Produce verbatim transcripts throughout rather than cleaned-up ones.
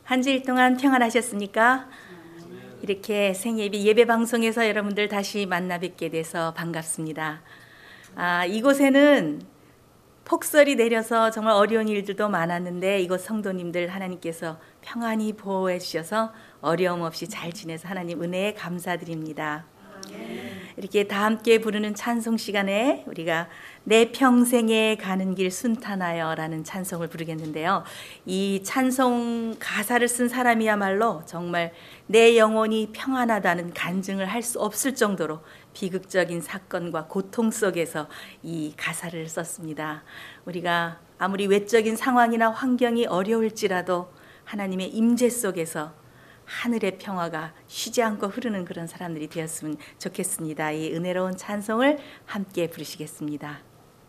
한 주일 동안 평안하셨습니까? 이렇게 생예비 예배 방송에서 여러분들 다시 만나 뵙게 돼서 반갑습니다. 아, 이곳에는 폭설이 내려서 정말 어려운 일들도 많았는데 이곳 성도님들 하나님께서 평안히 보호해 주셔서 어려움 없이 잘 지내서 하나님 은혜에 감사드립니다. 이렇게 다 함께 부르는 찬송 시간에 우리가 내 평생에 가는 길 순탄하여 라는 찬송을 부르겠는데요. 이 찬송 가사를 쓴 사람이야말로 정말 내 영혼이 평안하다는 간증을 할 수 없을 정도로 비극적인 사건과 고통 속에서 이 가사를 썼습니다. 우리가 아무리 외적인 상황이나 환경이 어려울지라도 하나님의 임재 속에서 하늘의 평화가 쉬지 않고 흐르는 그런 사람들이 되었으면 좋겠습니다. 이 은혜로운 찬송을 함께 부르시겠습니다.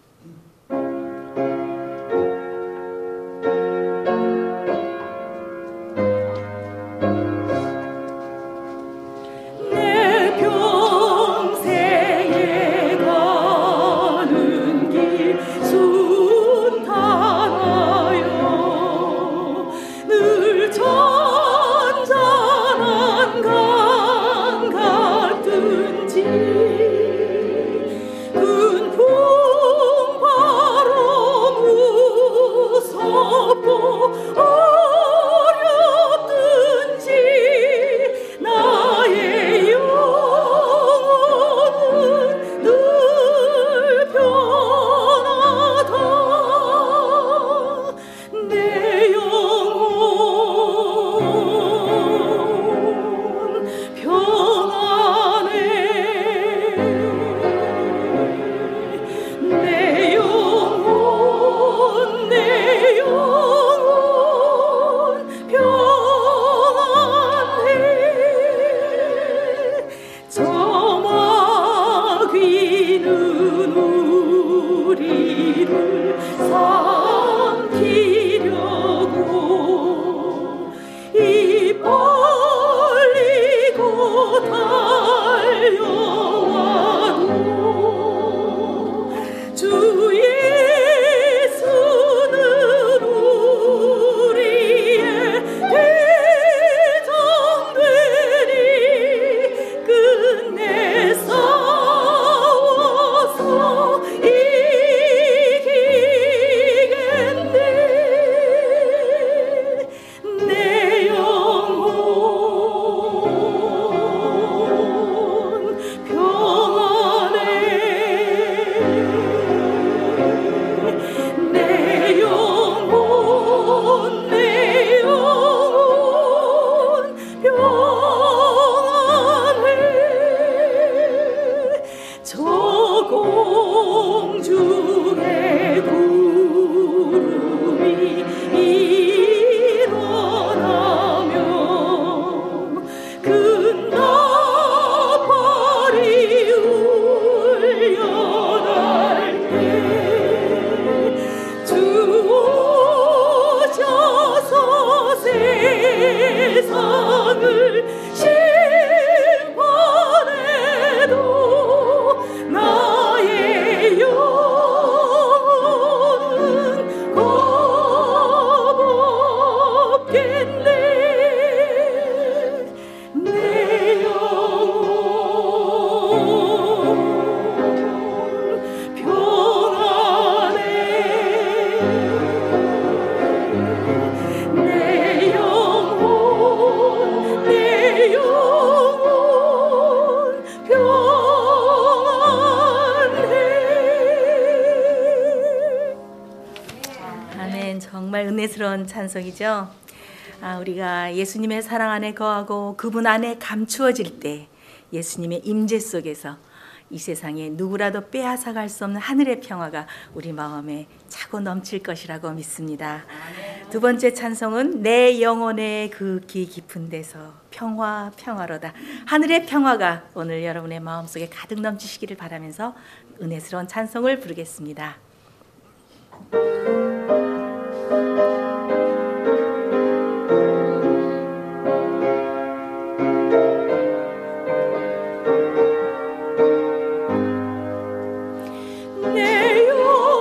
은혜스러운 찬송이죠. 아, 우리가 예수님의 사랑 안에 거하고 그분 안에 감추어질 때 예수님의 임재 속에서 이 세상에 누구라도 빼앗아갈 수 없는 하늘의 평화가 우리 마음에 차고 넘칠 것이라고 믿습니다. 두 번째 찬송은 내 영혼의 그 기 깊은 데서 평화 평화로다. 하늘의 평화가 오늘 여러분의 마음속에 가득 넘치시기를 바라면서 은혜스러운 찬송을 부르겠습니다.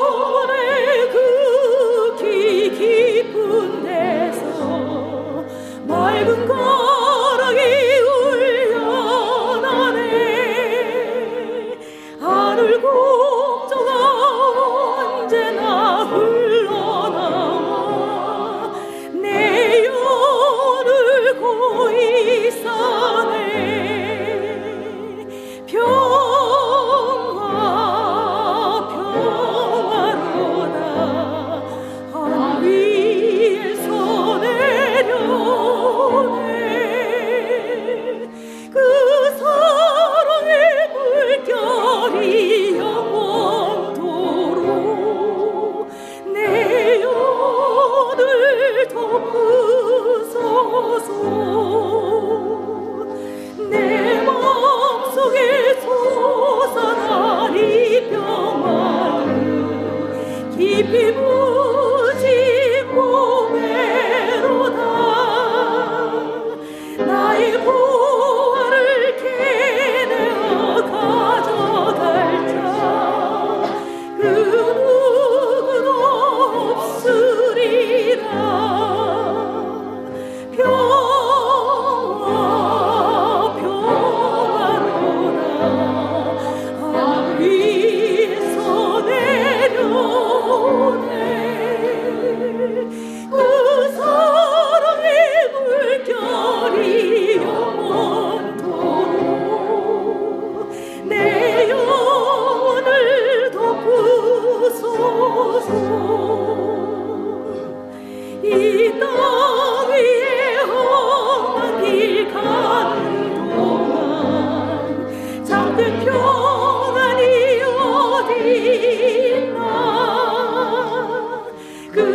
내 영혼의 그 깊은 데서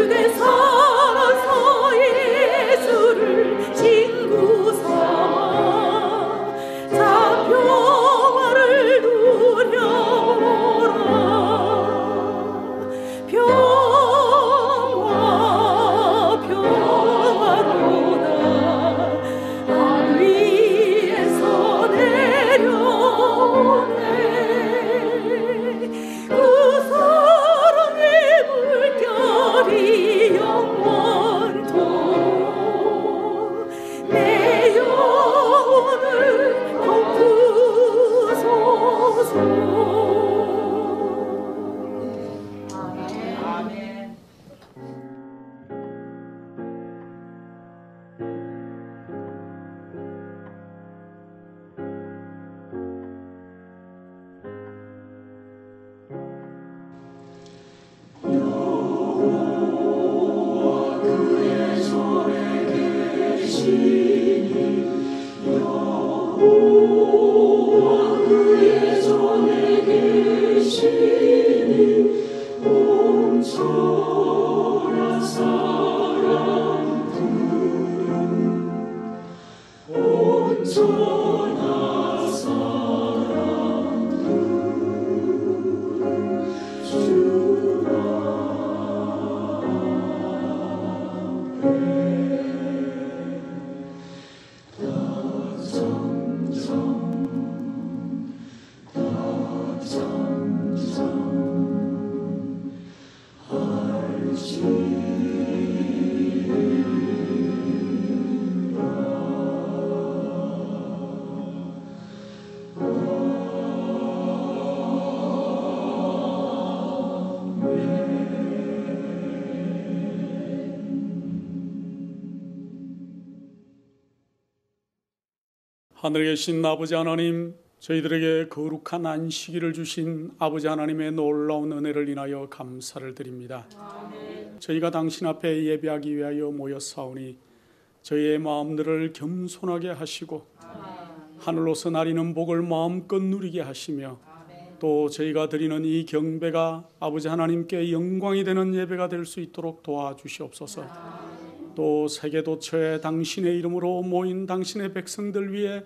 하늘에 계신 아버지 하나님, 저희들에게 거룩한 안식일을 주신 아버지 하나님의 놀라운 은혜를 인하여 감사를 드립니다. 아멘. 저희가 당신 앞에 예배하기 위하여 모였사오니 저희의 마음들을 겸손하게 하시고 아멘. 하늘로서 나리는 복을 마음껏 누리게 하시며 아멘. 또 저희가 드리는 이 경배가 아버지 하나님께 영광이 되는 예배가 될 수 있도록 도와주시옵소서. 아멘. 또 세계도처에 당신의 이름으로 모인 당신의 백성들 위해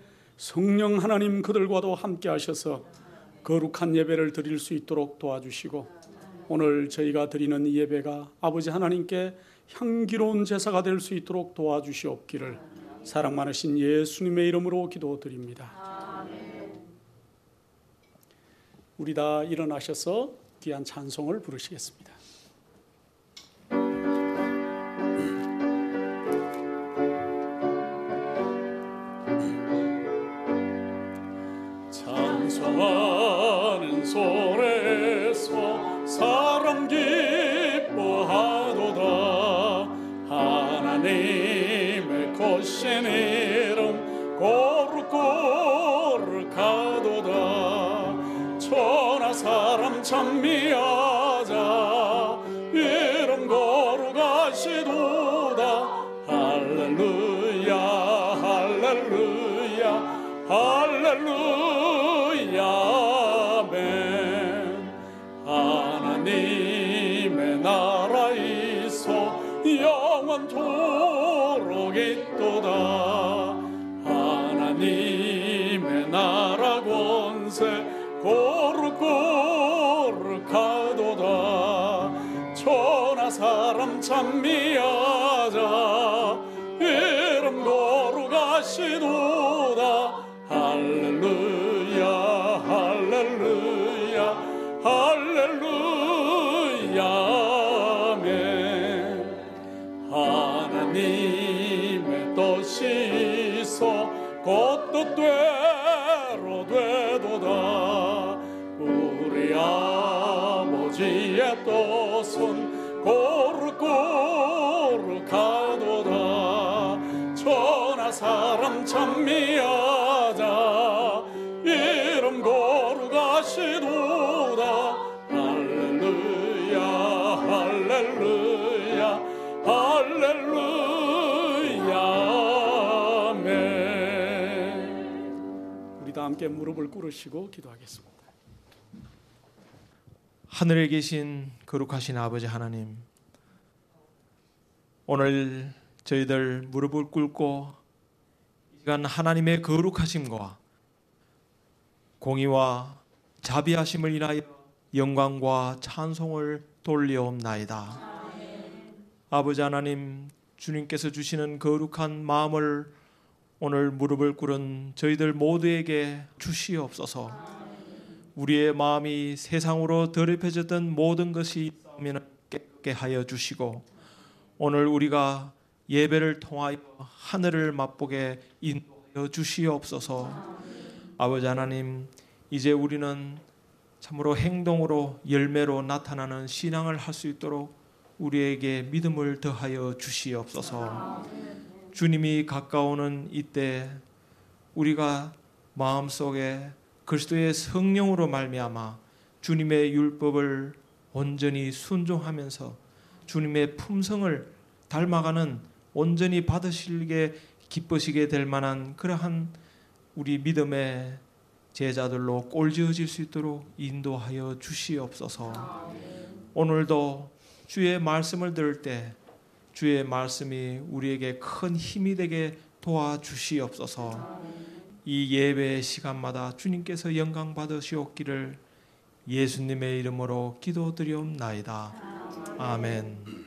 성령 하나님 그들과도 함께 하셔서 거룩한 예배를 드릴 수 있도록 도와주시고, 오늘 저희가 드리는 이 예배가 아버지 하나님께 향기로운 제사가 될 수 있도록 도와주시옵기를 사랑 많으신 예수님의 이름으로 기도드립니다. 우리 다 일어나셔서 귀한 찬송을 부르시겠습니다. 찬송하는 소리에서 사람 기뻐하도다. 하나님의 거신 이름 거룩거룩하도다. 천하 사람 찬미하자 이름 거룩하시도다. 할렐루야 할렐루야 할렐루야 아멘. 하나님의 나라에서 영원토록 있도다. 하나님의 나라 권세 거룩거룩하도다. 천하 사람 찬미하자 이름 거룩하시도다. 할렐루야 할렐루야 할렐루야 아멘. 하나님의 뜻이 있어 곧 뜻대로 되도다. 우리 아버지의 뜻은 거룩거룩하도다. 천하 사람 찬미하자 이름 거룩하시도다. 할렐루야 할렐루야 할렐루야 아멘. 우리 다 함께 무릎을 꿇으시고 기도하겠습니다. 하늘에 계신 거룩하신 아버지 하나님, 오늘 저희들 무릎을 꿇고 이 시간 하나님의 거룩하심과 공의와 자비하심을 인하여 영광과 찬송을 돌려옵나이다. 아버지 하나님, 주님께서 주시는 거룩한 마음을 오늘 무릎을 꿇은 저희들 모두에게 주시옵소서. 우리의 마음이 세상으로 더럽혀졌던 모든 것이 있으면 깨끗게 하여 주시고, 오늘 우리가 예배를 통하여 하늘을 맛보게 인도하여 주시옵소서. 아버지 하나님, 이제 우리는 참으로 행동으로 열매로 나타나는 신앙을 할 수 있도록 우리에게 믿음을 더하여 주시옵소서. 주님이 가까우는 이때 우리가 마음속에 그리스도의 성령으로 말미암아 주님의 율법을 온전히 순종하면서 주님의 품성을 닮아가는 온전히 받으시게 기쁘시게 될 만한 그러한 우리 믿음의 제자들로 꼴지어질 수 있도록 인도하여 주시옵소서. 오늘도 주의 말씀을 들을 때 주의 말씀이 우리에게 큰 힘이 되게 도와주시옵소서. 이 예배 시간마다 주님께서 영광 받으시옵기를 예수님의 이름으로 기도드리옵나이다. 아멘.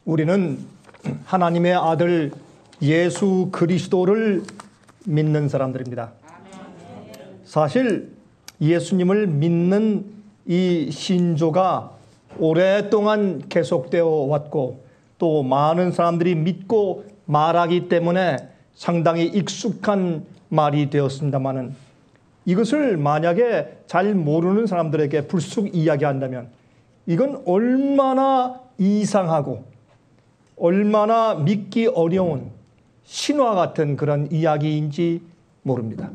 우리는 하나님의 아들 예수 그리스도를 믿는 사람들입니다. 사실 예수님을 믿는 이 신조가 오랫동안 계속되어 왔고 또 많은 사람들이 믿고 말하기 때문에 상당히 익숙한 말이 되었습니다마는 이것을 만약에 잘 모르는 사람들에게 불쑥 이야기한다면 이건 얼마나 이상하고 얼마나 믿기 어려운 신화 같은 그런 이야기인지 모릅니다.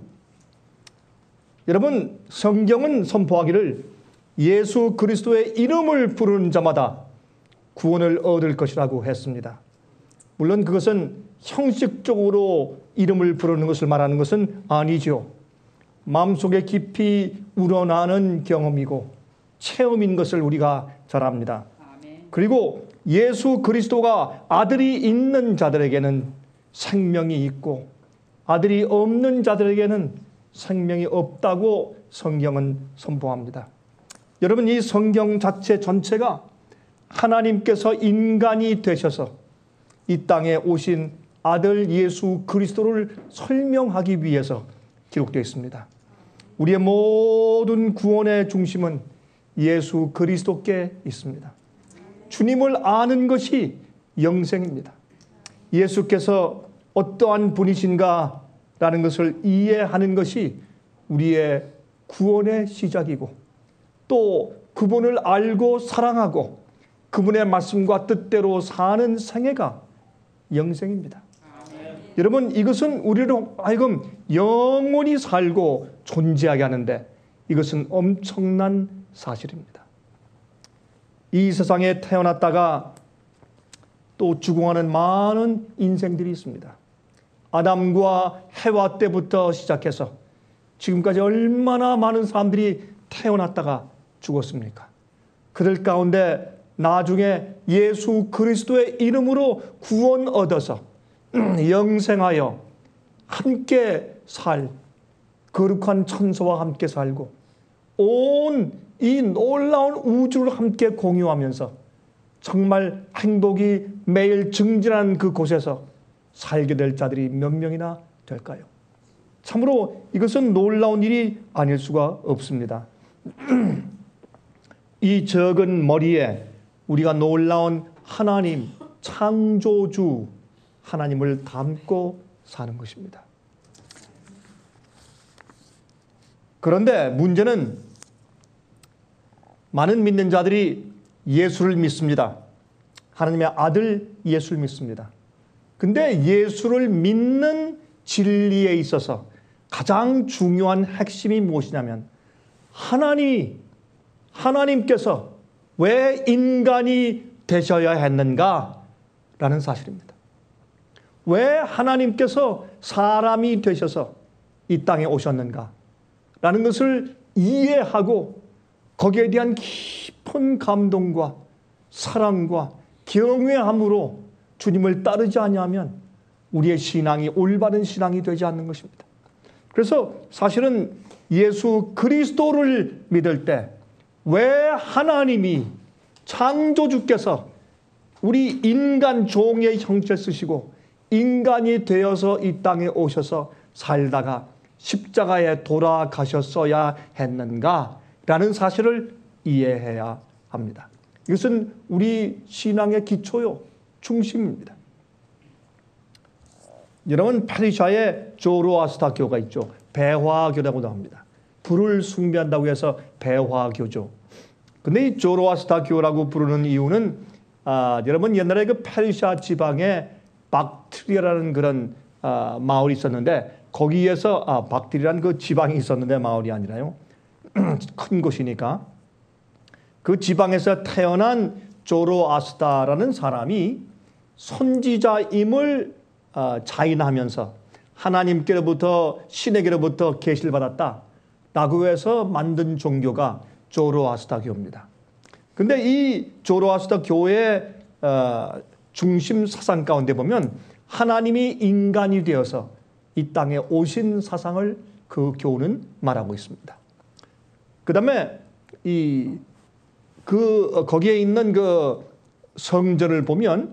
여러분, 성경은 선포하기를 예수 그리스도의 이름을 부르는 자마다 구원을 얻을 것이라고 했습니다. 물론 그것은 형식적으로 이름을 부르는 것을 말하는 것은 아니죠. 마음속에 깊이 우러나는 경험이고 체험인 것을 우리가 잘 압니다. 그리고 예수 그리스도가 아들이 있는 자들에게는 생명이 있고 아들이 없는 자들에게는 생명이 없다고 성경은 선포합니다. 여러분, 이 성경 자체 전체가 하나님께서 인간이 되셔서 이 땅에 오신 아들 예수 그리스도를 설명하기 위해서 기록되어 있습니다. 우리의 모든 구원의 중심은 예수 그리스도께 있습니다. 주님을 아는 것이 영생입니다. 예수께서 어떠한 분이신가라는 것을 이해하는 것이 우리의 구원의 시작이고 또 그분을 알고 사랑하고 그분의 말씀과 뜻대로 사는 생애가 영생입니다. 아멘. 여러분, 이것은 우리로 하여금 영원히 살고 존재하게 하는데 이것은 엄청난 사실입니다. 이 세상에 태어났다가 또 죽어가는 많은 인생들이 있습니다. 아담과 해와 때부터 시작해서 지금까지 얼마나 많은 사람들이 태어났다가 죽었습니까? 그들 가운데 나중에 예수 그리스도의 이름으로 구원 얻어서 영생하여 함께 살 거룩한 천사와 함께 살고 온 이 놀라운 우주를 함께 공유하면서 정말 행복이 매일 증진하는 그곳에서 살게 될 자들이 몇 명이나 될까요? 참으로 이것은 놀라운 일이 아닐 수가 없습니다. 이 적은 머리에 우리가 놀라운 하나님, 창조주 하나님을 담고 사는 것입니다. 그런데 문제는 많은 믿는 자들이 예수를 믿습니다. 하나님의 아들 예수를 믿습니다. 근데 예수를 믿는 진리에 있어서 가장 중요한 핵심이 무엇이냐면 하나님이 하나님께서 왜 인간이 되셔야 했는가라는 사실입니다. 왜 하나님께서 사람이 되셔서 이 땅에 오셨는가라는 것을 이해하고 거기에 대한 깊은 감동과 사랑과 경외함으로 주님을 따르지 아니하면 우리의 신앙이 올바른 신앙이 되지 않는 것입니다. 그래서 사실은 예수 그리스도를 믿을 때 왜 하나님이 창조주께서 우리 인간 종의 형체를 쓰시고 인간이 되어서 이 땅에 오셔서 살다가 십자가에 돌아가셨어야 했는가라는 사실을 이해해야 합니다. 이것은 우리 신앙의 기초요, 중심입니다. 여러분, 페르시아의 조로아스타교가 있죠. 배화교라고도 합니다. 불을 숭배한다고 해서 배화교죠. 근데 이 조로아스타교라고 부르는 이유는 아, 여러분 옛날에 그 페르시아 지방에 박트리아라는 그런 아, 마을이 있었는데 거기에서 아, 박트리아라는 그 지방이 있었는데 마을이 아니라요. 큰 곳이니까 그 지방에서 태어난 조로아스타라는 사람이 선지자임을 아, 자인하면서 하나님께로부터 신에게로부터 계시를 받았다라고 해서 만든 종교가 조로아스타교입니다. 근데 이 조로아스타교의 어, 중심 사상 가운데 보면 하나님이 인간이 되어서 이 땅에 오신 사상을 그 교는 말하고 있습니다. 그다음에 이 그 거기에 있는 그 성전을 보면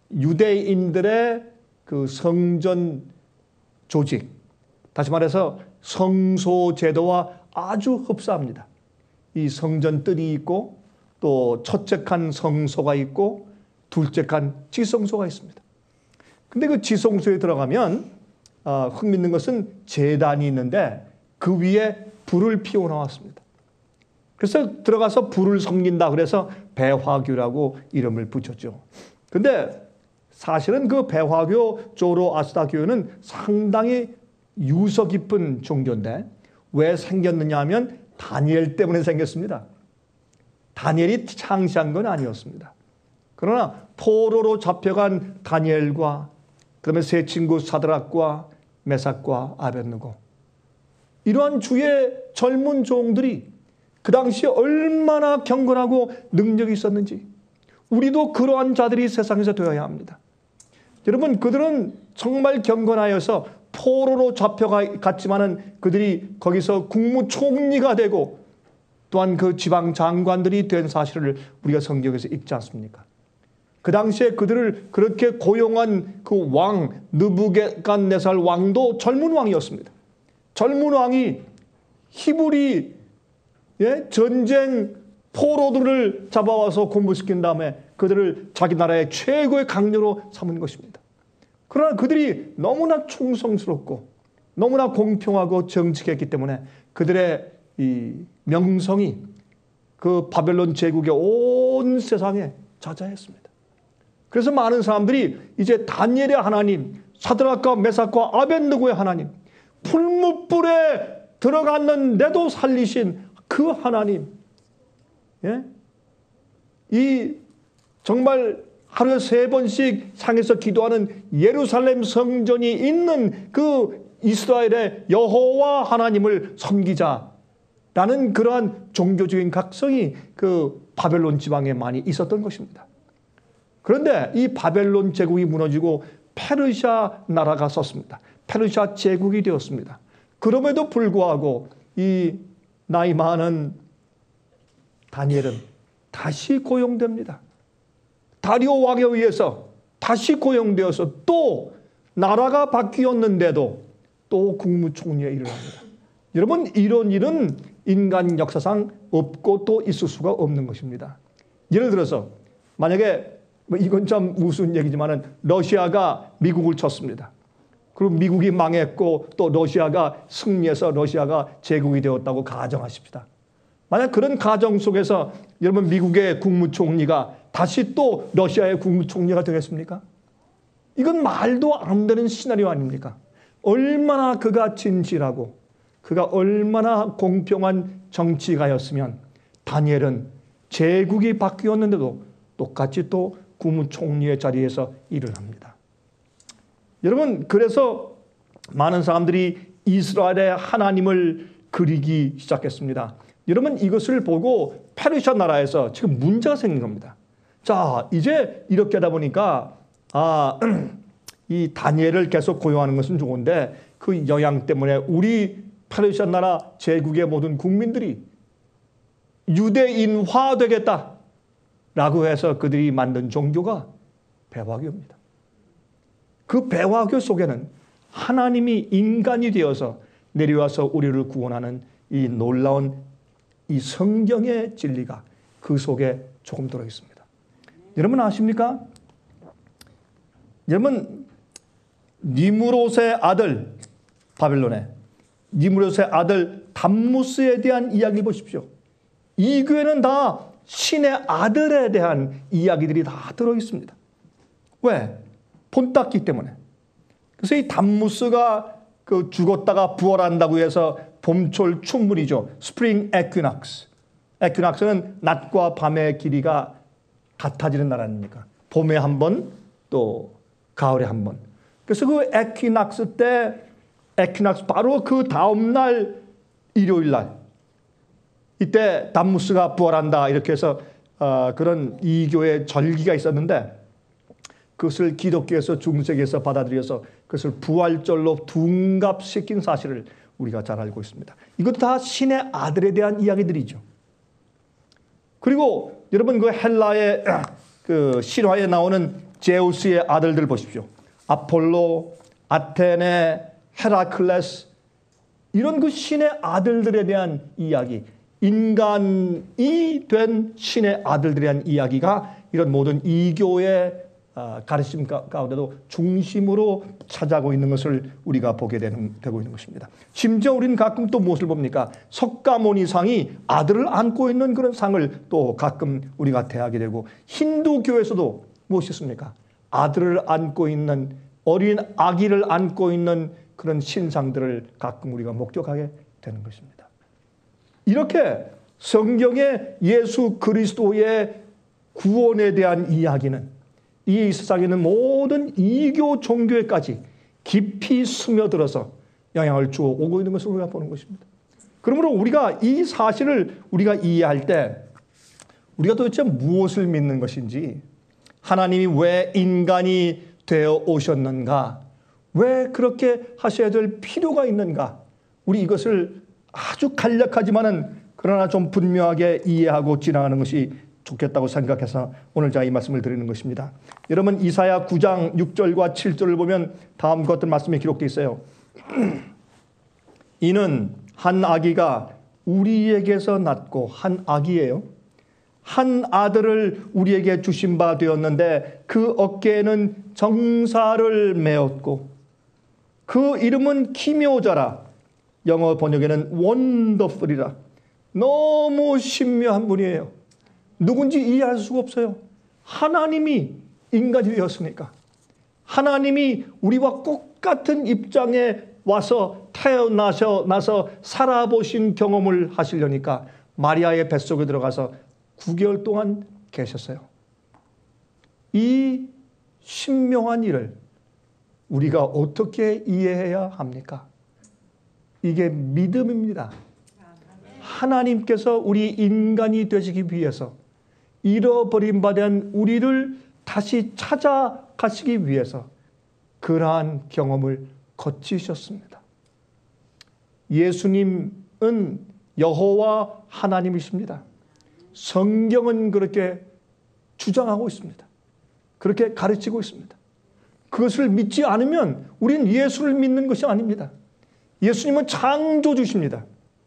유대인들의 그 성전 조직, 다시 말해서 성소 제도와 아주 흡사합니다. 이 성전 뜰이 있고 또 첫째 칸 성소가 있고 둘째 칸 지성소가 있습니다. 근데 그 지성소에 들어가면 어, 흥미있는 것은 제단이 있는데 그 위에 불을 피워 나왔습니다. 그래서 들어가서 불을 섬긴다 그래서 배화교라고 이름을 붙였죠. 근데 사실은 그 배화교 조로아스타교는 상당히 유서 깊은 종교인데 왜 생겼느냐 하면 다니엘 때문에 생겼습니다. 다니엘이 창시한 건 아니었습니다. 그러나 포로로 잡혀간 다니엘과 그다음에 세 친구 사드락과 메삭과 아벳느고, 이러한 주의 젊은 종들이 그 당시에 얼마나 경건하고 능력이 있었는지 우리도 그러한 자들이 세상에서 되어야 합니다. 여러분, 그들은 정말 경건하여서 포로로 잡혀갔지만은 그들이 거기서 국무총리가 되고 또한 그 지방 장관들이 된 사실을 우리가 성경에서 읽지 않습니까? 그 당시에 그들을 그렇게 고용한 그 왕 느부갓네살 왕도 젊은 왕이었습니다. 젊은 왕이 히브리 예? 전쟁 포로들을 잡아와서 공부시킨 다음에 그들을 자기 나라의 최고의 강요로 삼은 것입니다. 그러나 그들이 너무나 충성스럽고 너무나 공평하고 정직했기 때문에 그들의 이 명성이 그 바벨론 제국의 온 세상에 자자했습니다. 그래서 많은 사람들이 이제 다니엘의 하나님, 사드락과 메삭과 아벳느고의 하나님, 풀무불에 들어갔는데도 살리신 그 하나님, 예? 이 정말 하루에 세 번씩 상에서 기도하는 예루살렘 성전이 있는 그 이스라엘의 여호와 하나님을 섬기자라는 그러한 종교적인 각성이 그 바벨론 지방에 많이 있었던 것입니다. 그런데 이 바벨론 제국이 무너지고 페르시아 나라가 섰습니다. 페르시아 제국이 되었습니다. 그럼에도 불구하고 이 나이 많은 다니엘은 다시 고용됩니다. 다리오 왕에 의해서 다시 고용되어서 또 나라가 바뀌었는데도 또 국무총리에 일을 합니다. 여러분, 이런 일은 인간 역사상 없고 또 있을 수가 없는 것입니다. 예를 들어서 만약에 뭐 이건 참 무슨 얘기지만은 러시아가 미국을 쳤습니다. 그리고 미국이 망했고 또 러시아가 승리해서 러시아가 제국이 되었다고 가정하십시다. 만약 그런 가정 속에서 여러분 미국의 국무총리가 다시 또 러시아의 국무총리가 되겠습니까? 이건 말도 안 되는 시나리오 아닙니까? 얼마나 그가 진실하고 그가 얼마나 공평한 정치가였으면 다니엘은 제국이 바뀌었는데도 똑같이 또 국무총리의 자리에서 일을 합니다. 여러분, 그래서 많은 사람들이 이스라엘의 하나님을 그리기 시작했습니다. 여러분, 이것을 보고 페르시아 나라에서 지금 문제가 생긴 겁니다. 자, 이제 이렇게 하다 보니까 아, 이 다니엘을 계속 고용하는 것은 좋은데 그 영향 때문에 우리 페르시아 나라 제국의 모든 국민들이 유대인화 되겠다 라고 해서 그들이 만든 종교가 배화교입니다. 그 배화교 속에는 하나님이 인간이 되어서 내려와서 우리를 구원하는 이 놀라운 이 성경의 진리가 그 속에 조금 들어있습니다. 여러분 아십니까? 여러분, 니므롯의 아들, 바벨론의 니므롯의 아들 담무스에 대한 이야기 보십시오. 이 교회는 다 신의 아들에 대한 이야기들이 다 들어있습니다. 왜? 본땄기 때문에. 그래서 이 담무스가 그 죽었다가 부활한다고 해서 봄철 춘문이죠. 스프링 에퀴낙스. 에퀴낙스는 낮과 밤의 길이가 같아지는 날 아닙니까? 봄에 한 번, 또 가을에 한 번. 그래서 그 에퀴낙스 때, 에퀴낙스 바로 그 다음날 일요일 날, 이때 담무스가 부활한다 이렇게 해서 어, 그런 이교의 절기가 있었는데 그것을 기독교에서 중세기에서 받아들여서 그것을 부활절로 둔갑시킨 사실을 우리가 잘 알고 있습니다. 이것도 다 신의 아들에 대한 이야기들이죠. 그리고 여러분 그 헬라의 그 실화에 나오는 제우스의 아들들 보십시오. 아폴로, 아테네, 헤라클레스, 이런 그 신의 아들들에 대한 이야기, 인간이 된 신의 아들들에 대한 이야기가 이런 모든 이교의 가르침 가운데도 중심으로 차지하고 있는 것을 우리가 보게 되는, 되고 있는 것입니다. 심지어 우리는 가끔 또 무엇을 봅니까? 석가모니상이 아들을 안고 있는 그런 상을 또 가끔 우리가 대하게 되고, 힌두교에서도 무엇이 있습니까? 아들을 안고 있는, 어린 아기를 안고 있는 그런 신상들을 가끔 우리가 목격하게 되는 것입니다. 이렇게 성경의 예수 그리스도의 구원에 대한 이야기는 이 세상에 있는 모든 이교 종교에까지 깊이 스며들어서 영향을 주어 오고 있는 것을 우리가 보는 것입니다. 그러므로 우리가 이 사실을 우리가 이해할 때 우리가 도대체 무엇을 믿는 것인지, 하나님이 왜 인간이 되어 오셨는가, 왜 그렇게 하셔야 될 필요가 있는가, 우리 이것을 아주 간략하지만은 그러나 좀 분명하게 이해하고 지나가는 것이 좋겠다고 생각해서 오늘 제가 이 말씀을 드리는 것입니다. 여러분, 이사야 구 장 육 절과 칠 절을 보면 다음과 같은 말씀이 기록되어 있어요. 이는 한 아기가 우리에게서 낳고, 한 아기예요. 한 아들을 우리에게 주신 바 되었는데 그 어깨에는 정사를 메었고 그 이름은 기묘자라, 영어 번역에는 원더풀이라. 너무 신묘한 분이에요. 누군지 이해할 수가 없어요. 하나님이 인간이 되었으니까, 하나님이 우리와 똑같은 입장에 와서 태어나셔 나서 살아보신 경험을 하시려니까 마리아의 뱃속에 들어가서 구 개월 동안 계셨어요. 이 신묘한 일을 우리가 어떻게 이해해야 합니까? 이게 믿음입니다. 하나님께서 우리 인간이 되시기 위해서, 잃어버린 바 된 우리를 다시 찾아가시기 위해서 그러한 경험을 거치셨습니다. 예수님은 여호와 하나님이십니다. 성경은 그렇게 주장하고 있습니다. 그렇게 가르치고 있습니다. 그것을 믿지 않으면 우리는 예수를 믿는 것이 아닙니다. 예수님은 창조주십니다.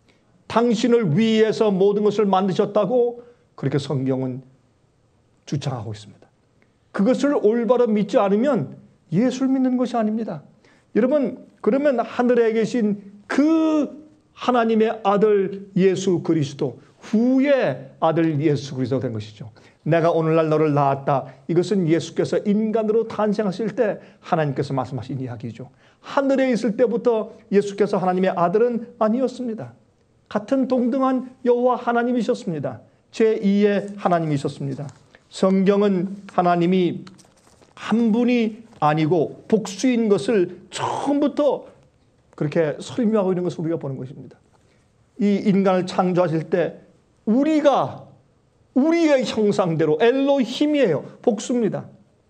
당신을 위해서 모든 것을 만드셨다고 그렇게 성경은 주장하고 있습니다. 그것을 올바로 믿지 않으면 예수를 믿는 것이 아닙니다. 여러분, 그러면 하늘에 계신 그 하나님의 아들 예수 그리스도, 후의 아들 예수 그리스도 된 것이죠. 내가 오늘날 너를 낳았다. 이것은 예수께서 인간으로 탄생하실 때 하나님께서 말씀하신 이야기죠. 하늘에 있을 때부터 예수께서 하나님의 아들은 아니었습니다. 같은 동등한 여호와 하나님이셨습니다. 제이의 하나님이셨습니다. 성경은 하나님이 한 분이 아니고 복수인 것을 처음부터 그렇게 설명하고 있는 것을 우리가 보는 것입니다. 이 인간을 창조하실 때 우리가 우리의 형상대로, 엘로힘이에요. 복수입니다.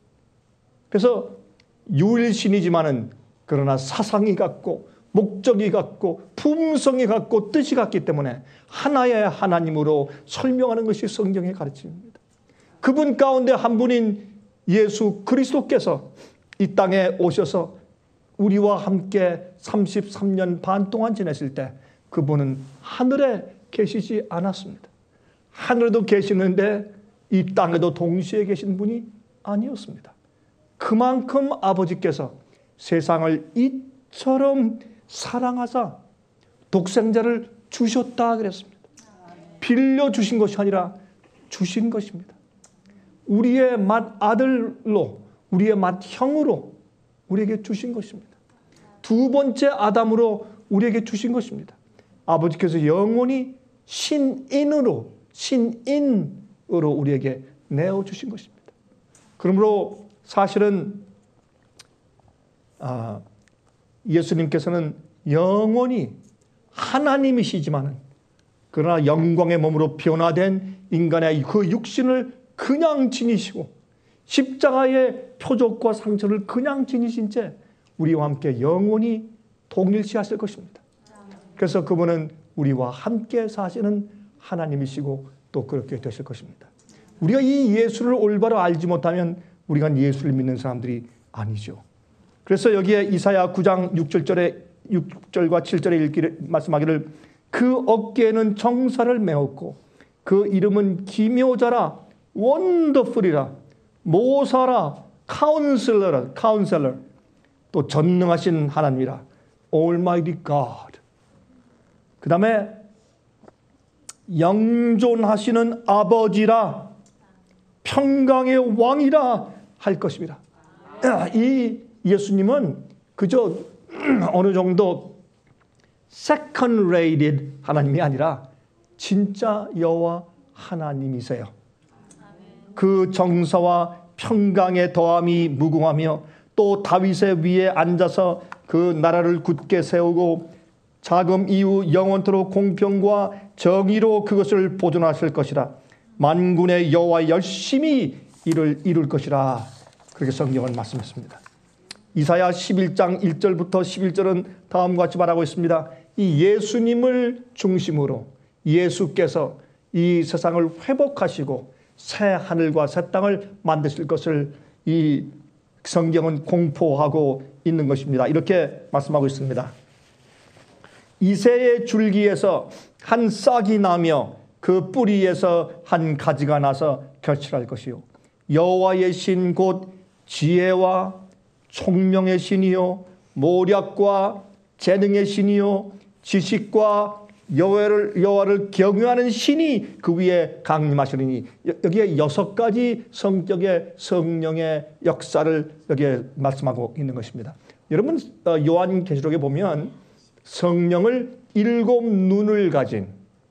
그래서 유일신이지만은 그러나 사상이 같고 목적이 같고 품성이 같고 뜻이 같기 때문에 하나의 하나님으로 설명하는 것이 성경의 가르침입니다. 그분 가운데 한 분인 예수 그리스도께서 이 땅에 오셔서 우리와 함께 삼십삼 년 반 동안 지내실 때 그분은 하늘에 계시지 않았습니다. 하늘에도 계시는데 이 땅에도 동시에 계신 분이 아니었습니다. 그만큼 아버지께서 세상을 이처럼 사랑하사 독생자를 주셨다 그랬습니다. 빌려주신 것이 아니라 주신 것입니다. 우리의 맏아들로, 우리의 맏형으로 우리에게 주신 것입니다. 두 번째 아담으로 우리에게 주신 것입니다. 아버지께서 영원히 신인으로, 신인으로 우리에게 내어주신 것입니다. 그러므로 사실은 아, 예수님께서는 영원히 하나님이시지만 그러나 영광의 몸으로 변화된 인간의 그 육신을 그냥 지니시고 십자가의 표적과 상처를 그냥 지니신 채 우리와 함께 영원히 동일시하실 것입니다. 그래서 그분은 우리와 함께 사시는 하나님이시고 또 그렇게 되실 것입니다. 우리가 이 예수를 올바로 알지 못하면 우리가 예수를 믿는 사람들이 아니죠. 그래서 여기에 이사야 구 장 육 절에 육 절과 칠 절에 읽기를 말씀하기를 그 어깨에는 정사를 메었고 그 이름은 기묘자라 원더풀이라 모사라 카운슬러라 카운셀러 또 전능하신 하나님이라 Almighty God. 그 다음에 영존하시는 아버지라 평강의 왕이라 할 것입니다. 이 예수님은 그저 어느 정도 second rated 하나님이 아니라 진짜 여호와 하나님이세요. 그 정사와 평강의 더함이 무궁하며 또 다윗의 위에 앉아서 그 나라를 굳게 세우고 자금 이후 영원토록 공평과 정의로 그것을 보존하실 것이라. 만군의 여호와 열심히 이를 이룰 것이라. 그렇게 성경은 말씀했습니다. 이사야 십일 장 일 절부터 십일 절은 다음과 같이 말하고 있습니다. 이 예수님을 중심으로 예수께서 이 세상을 회복하시고 새 하늘과 새 땅을 만드실 것을 이 성경은 공포하고 있는 것입니다. 이렇게 말씀하고 있습니다. 이새의 줄기에서 한 싹이 나며 그 뿌리에서 한 가지가 나서 결실할 것이요 여호와의 신 곧 지혜와 총명의 신이요 모략과 재능의 신이요 지식과 여호와를, 여호와를 경외하는 신이 그 위에 강림하시리니. 여기에 여섯 가지 성격의 성령의 역사를 여기에 말씀하고 있는 것입니다. 여러분 요한계시록에 보면 성령을 일곱 눈을 가진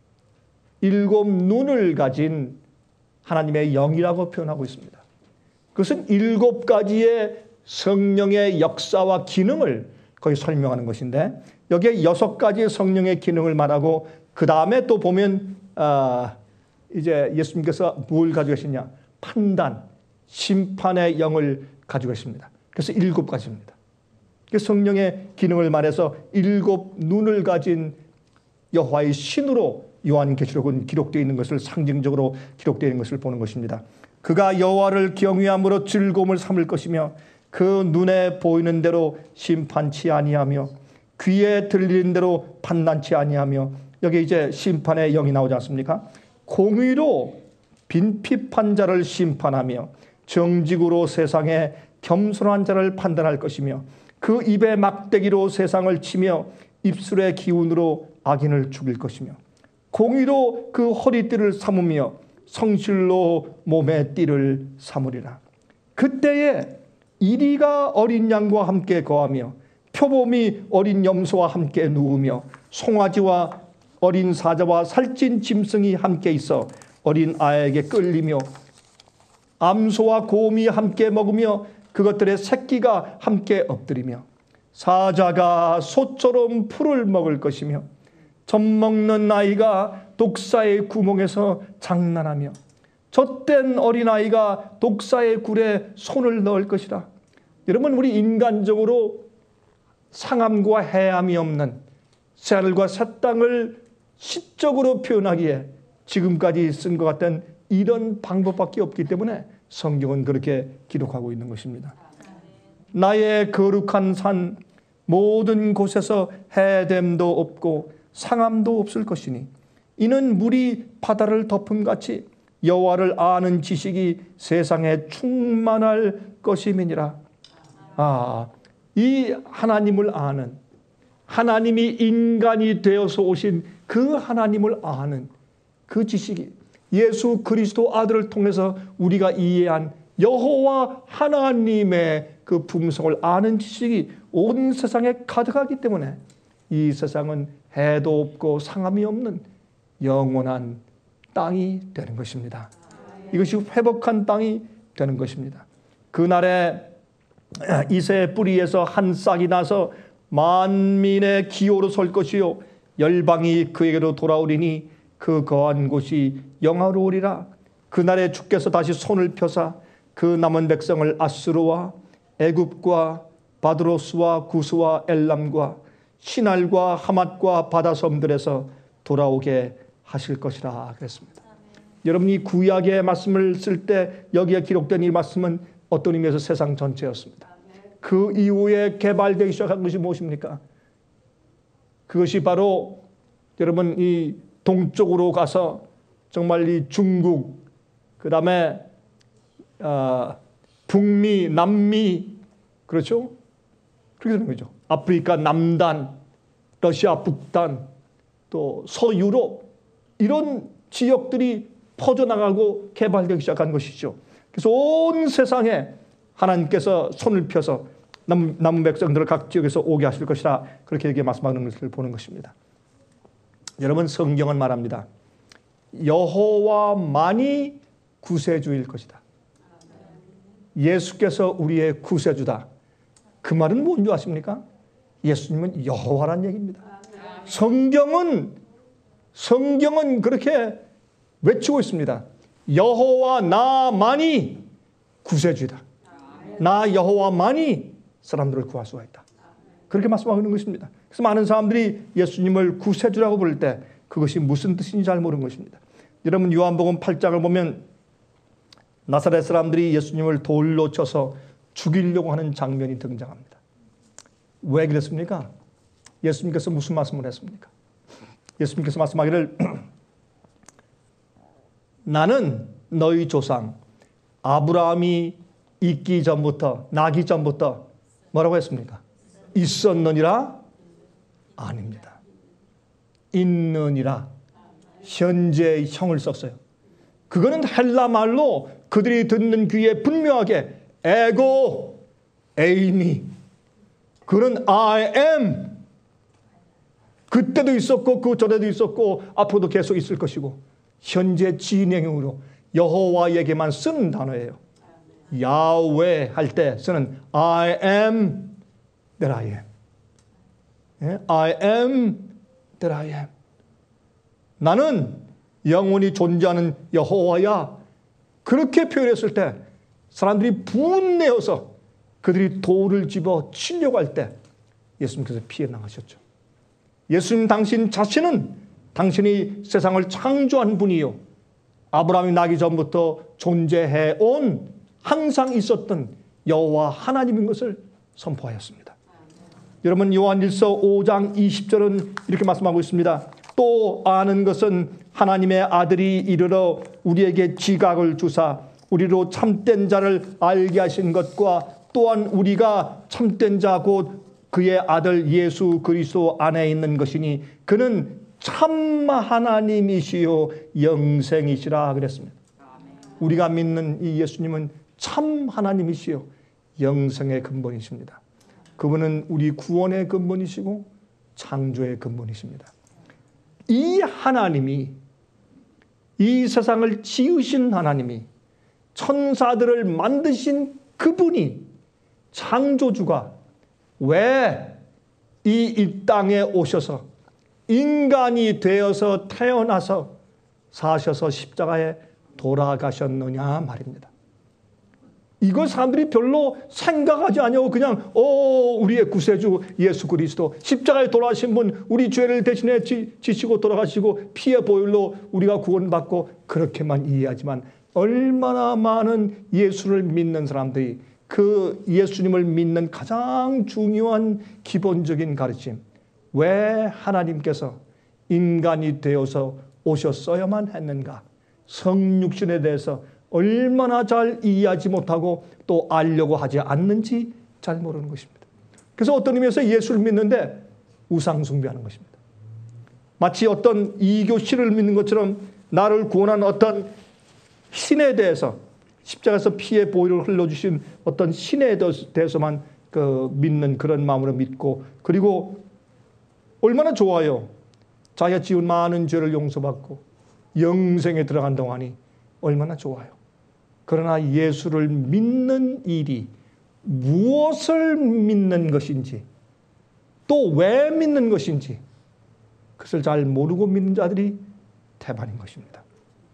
일곱 눈을 가진 하나님의 영이라고 표현하고 있습니다. 그것은 일곱 가지의 성령의 역사와 기능을 거기 설명하는 것인데 여기에 여섯 가지의 성령의 기능을 말하고 그 다음에 또 보면 아, 이제 예수님께서 뭘 가지고 계시냐? 판단, 심판의 영을 가지고 계십니다. 그래서 일곱 가지입니다. 성령의 기능을 말해서 일곱 눈을 가진 여호와의 신으로 요한계시록은 기록되어 있는 것을 상징적으로 기록되어 있는 것을 보는 것입니다. 그가 여호와를 경외함으로 즐거움을 삼을 것이며 그 눈에 보이는 대로 심판치 아니하며 귀에 들리는 대로 판단치 아니하며. 여기 이제 심판의 영이 나오지 않습니까? 공의로 빈핍한 자를 심판하며 정직으로 세상에 겸손한 자를 판단할 것이며 그 입의 막대기로 세상을 치며 입술의 기운으로 악인을 죽일 것이며 공의로 그 허리띠를 삼으며 성실로 몸의 띠를 삼으리라. 그때에 이리가 어린 양과 함께 거하며 표범이 어린 염소와 함께 누우며 송아지와 어린 사자와 살찐 짐승이 함께 있어 어린 아이에게 끌리며 암소와 곰이 함께 먹으며 그것들의 새끼가 함께 엎드리며 사자가 소처럼 풀을 먹을 것이며 젖먹는 아이가 독사의 구멍에서 장난하며 젖된 어린아이가 독사의 굴에 손을 넣을 것이라. 여러분 우리 인간적으로 상함과 해함이 없는 새하늘과 새 땅을 시적으로 표현하기에 지금까지 쓴 것 같은 이런 방법밖에 없기 때문에 성경은 그렇게 기록하고 있는 것입니다. 나의 거룩한 산 모든 곳에서 해됨도 없고 상함도 없을 것이니 이는 물이 바다를 덮음같이 여호와를 아는 지식이 세상에 충만할 것임이니라. 아, 이 하나님을 아는, 하나님이 인간이 되어서 오신 그 하나님을 아는 그 지식이 예수 그리스도 아들을 통해서 우리가 이해한 여호와 하나님의 그 품성을 아는 지식이 온 세상에 가득하기 때문에 이 세상은 해도 없고 상함이 없는 영원한 땅이 되는 것입니다. 이것이 회복한 땅이 되는 것입니다. 그날에 이새의 뿌리에서 한 싹이 나서 만민의 기호로 설 것이요 열방이 그에게로 돌아오리니 그 거한 곳이 영화로우리라. 그날에 주께서 다시 손을 펴사 그 남은 백성을 아수르와 애굽과 바드로스와 구스와 엘람과 시날과 하맛과 바다섬들에서 돌아오게 하실 것이라 그랬습니다. 아멘. 여러분이 구약의 말씀을 쓸 때 여기에 기록된 이 말씀은 어떤 의미에서 세상 전체였습니다. 그 이후에 개발되기 시작한 것이 무엇입니까? 그것이 바로 여러분 이 동쪽으로 가서 정말 이 중국, 그 다음에 어, 북미, 남미, 그렇죠? 그렇게 되는 거죠. 아프리카 남단, 러시아 북단, 또 서유럽 이런 지역들이 퍼져나가고 개발되기 시작한 것이죠. 그래서 온 세상에 하나님께서 손을 펴서 남, 남은 백성들을 각 지역에서 오게 하실 것이라 그렇게 얘기 말씀하는 것을 보는 것입니다. 여러분 성경은 말합니다. 여호와만이 구세주일 것이다. 예수께서 우리의 구세주다. 그 말은 뭔지 아십니까? 예수님은 여호와란 얘기입니다. 성경은 성경은 그렇게 외치고 있습니다. 여호와 나만이 구세주이다. 나 여호와만이 사람들을 구할 수가 있다. 그렇게 말씀하고 있는 것입니다. 그래서 많은 사람들이 예수님을 구세주라고 부를 때 그것이 무슨 뜻인지 잘 모르는 것입니다. 여러분 요한복음 팔 장을 보면 나사렛 사람들이 예수님을 돌로 쳐서 죽이려고 하는 장면이 등장합니다. 왜 그랬습니까? 예수님께서 무슨 말씀을 했습니까? 예수님께서 말씀하기를 나는 너희 조상 아브라함이 있기 전부터 나기 전부터 뭐라고 했습니까? 있었느니라? 아닙니다. 있느니라. 현재의 형을 썼어요. 그거는 헬라 말로 그들이 듣는 귀에 분명하게 에고 에이미, 그는 I am, 그때도 있었고 그 전에도 있었고 앞으로도 계속 있을 것이고 현재 진행형으로 여호와에게만 쓰는 단어예요. 야훼 할 때 쓰는 I am that I am. I am that I am. 나는 영원히 존재하는 여호와야. 그렇게 표현했을 때 사람들이 분내어서 그들이 돌을 집어 치려고 할 때 예수님께서 피해 나가셨죠. 예수님 당신 자신은 당신이 세상을 창조한 분이요 아브라함이 나기 전부터 존재해온 항상 있었던 여호와 하나님인 것을 선포하였습니다. 여러분 요한일서 오 장 이십 절은 이렇게 말씀하고 있습니다. 또 아는 것은 하나님의 아들이 이르러 우리에게 지각을 주사 우리로 참된 자를 알게 하신 것과 또한 우리가 참된 자 곧 그의 아들 예수 그리스도 안에 있는 것이니 그는 참 하나님이시요 영생이시라 그랬습니다. 우리가 믿는 이 예수님은 참 하나님이시요 영생의 근본이십니다. 그분은 우리 구원의 근본이시고 창조의 근본이십니다. 이 하나님이 이 세상을 지으신 하나님이 천사들을 만드신 그분이 창조주가 왜 이 이 땅에 오셔서 인간이 되어서 태어나서 사셔서 십자가에 돌아가셨느냐 말입니다. 이걸 사람들이 별로 생각하지 않냐고 그냥 오 우리의 구세주 예수 그리스도 십자가에 돌아가신 분 우리 죄를 대신해 지, 지시고 돌아가시고 피의 보혈로 우리가 구원받고 그렇게만 이해하지만 얼마나 많은 예수를 믿는 사람들이 그 예수님을 믿는 가장 중요한 기본적인 가르침 왜 하나님께서 인간이 되어서 오셨어야만 했는가 성육신에 대해서 얼마나 잘 이해하지 못하고 또 알려고 하지 않는지 잘 모르는 것입니다. 그래서 어떤 의미에서 예수를 믿는데 우상 숭배하는 것입니다. 마치 어떤 이교신을 믿는 것처럼 나를 구원한 어떤 신에 대해서 십자가에서 피의 보혈을 흘려주신 어떤 신에 대해서만 그 믿는 그런 마음으로 믿고 그리고 얼마나 좋아요. 자기가 지은 많은 죄를 용서받고 영생에 들어간 동안이 얼마나 좋아요. 그러나 예수를 믿는 일이 무엇을 믿는 것인지 또 왜 믿는 것인지 그것을 잘 모르고 믿는 자들이 대반인 것입니다.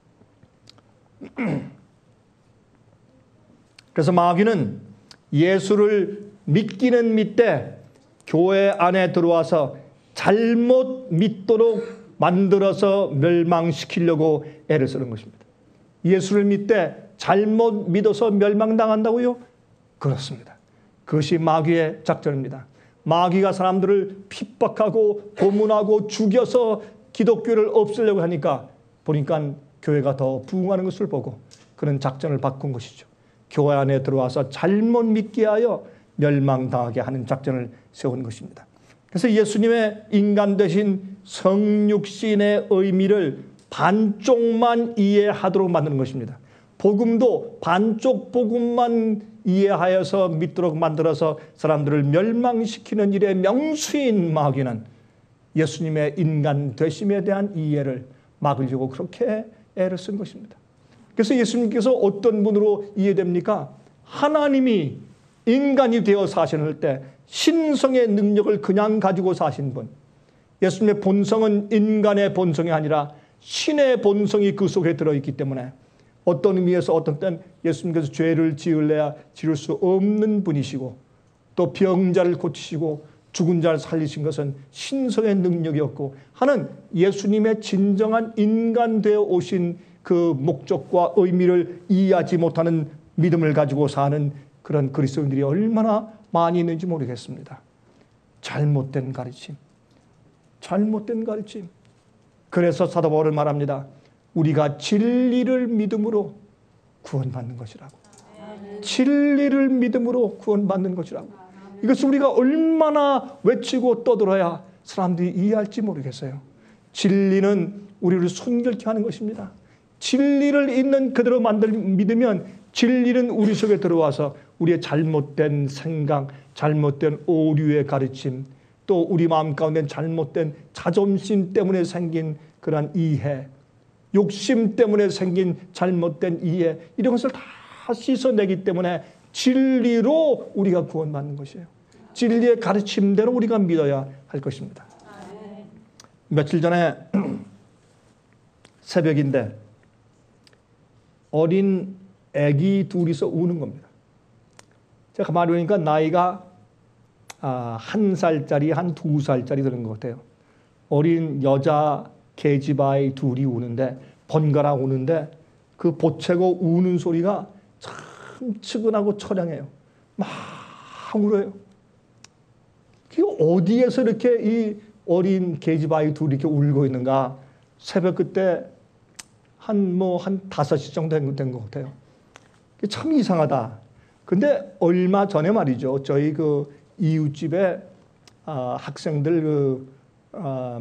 그래서 마귀는 예수를 믿기는 믿되 교회 안에 들어와서 잘못 믿도록 만들어서 멸망시키려고 애를 쓰는 것입니다. 예수를 믿되 잘못 믿어서 멸망당한다고요? 그렇습니다. 그것이 마귀의 작전입니다. 마귀가 사람들을 핍박하고 고문하고 죽여서 기독교를 없애려고 하니까 보니까 교회가 더 부흥하는 것을 보고 그런 작전을 바꾼 것이죠. 교회 안에 들어와서 잘못 믿게 하여 멸망당하게 하는 작전을 세운 것입니다. 그래서 예수님의 인간 되신 성육신의 의미를 반쪽만 이해하도록 만드는 것입니다. 복음도 반쪽 복음만 이해하여서 믿도록 만들어서 사람들을 멸망시키는 일의 명수인 마귀는 예수님의 인간 되심에 대한 이해를 막으려고 그렇게 애를 쓴 것입니다. 그래서 예수님께서 어떤 분으로 이해됩니까? 하나님이 인간이 되어 사실 때 신성의 능력을 그냥 가지고 사신 분. 예수님의 본성은 인간의 본성이 아니라 신의 본성이 그 속에 들어있기 때문에 어떤 의미에서 어떤 때는 예수님께서 죄를 지을래야 지을 수 없는 분이시고 또 병자를 고치시고 죽은 자를 살리신 것은 신성의 능력이었고 하는 예수님의 진정한 인간 되어 오신 그 목적과 의미를 이해하지 못하는 믿음을 가지고 사는 그런 그리스도인들이 얼마나 많이 있는지 모르겠습니다. 잘못된 가르침, 잘못된 가르침. 그래서 사도 바울은 말합니다. 우리가 진리를 믿음으로 구원받는 것이라고. 진리를 믿음으로 구원받는 것이라고. 이것을 우리가 얼마나 외치고 떠들어야 사람들이 이해할지 모르겠어요. 진리는 우리를 순결케 하는 것입니다. 진리를 있는 그대로 만들 믿으면 진리는 우리 속에 들어와서 우리의 잘못된 생각, 잘못된 오류의 가르침, 또 우리 마음 가운데 잘못된 자존심 때문에 생긴 그런 이해, 욕심 때문에 생긴 잘못된 이해, 이런 것을 다 씻어내기 때문에 진리로 우리가 구원받는 것이에요. 진리의 가르침대로 우리가 믿어야 할 것입니다. 며칠 전에 새벽인데 어린 아기 둘이서 우는 겁니다. 제가 가만히 보니까 나이가 한 살짜리, 한 두 살짜리 되는 것 같아요. 어린 여자 계집아이 둘이 우는데 번갈아 우는데 그 보채고 우는 소리가 참 측은하고 처량해요. 막 울어요. 어디에서 이렇게 이 어린 계집아이 둘이 이렇게 울고 있는가? 새벽 그때 한 뭐 한 다섯 시 정도 된 것 같아요. 참 이상하다. 근데 얼마 전에 말이죠. 저희 그 이웃집에 아, 학생들 그 아,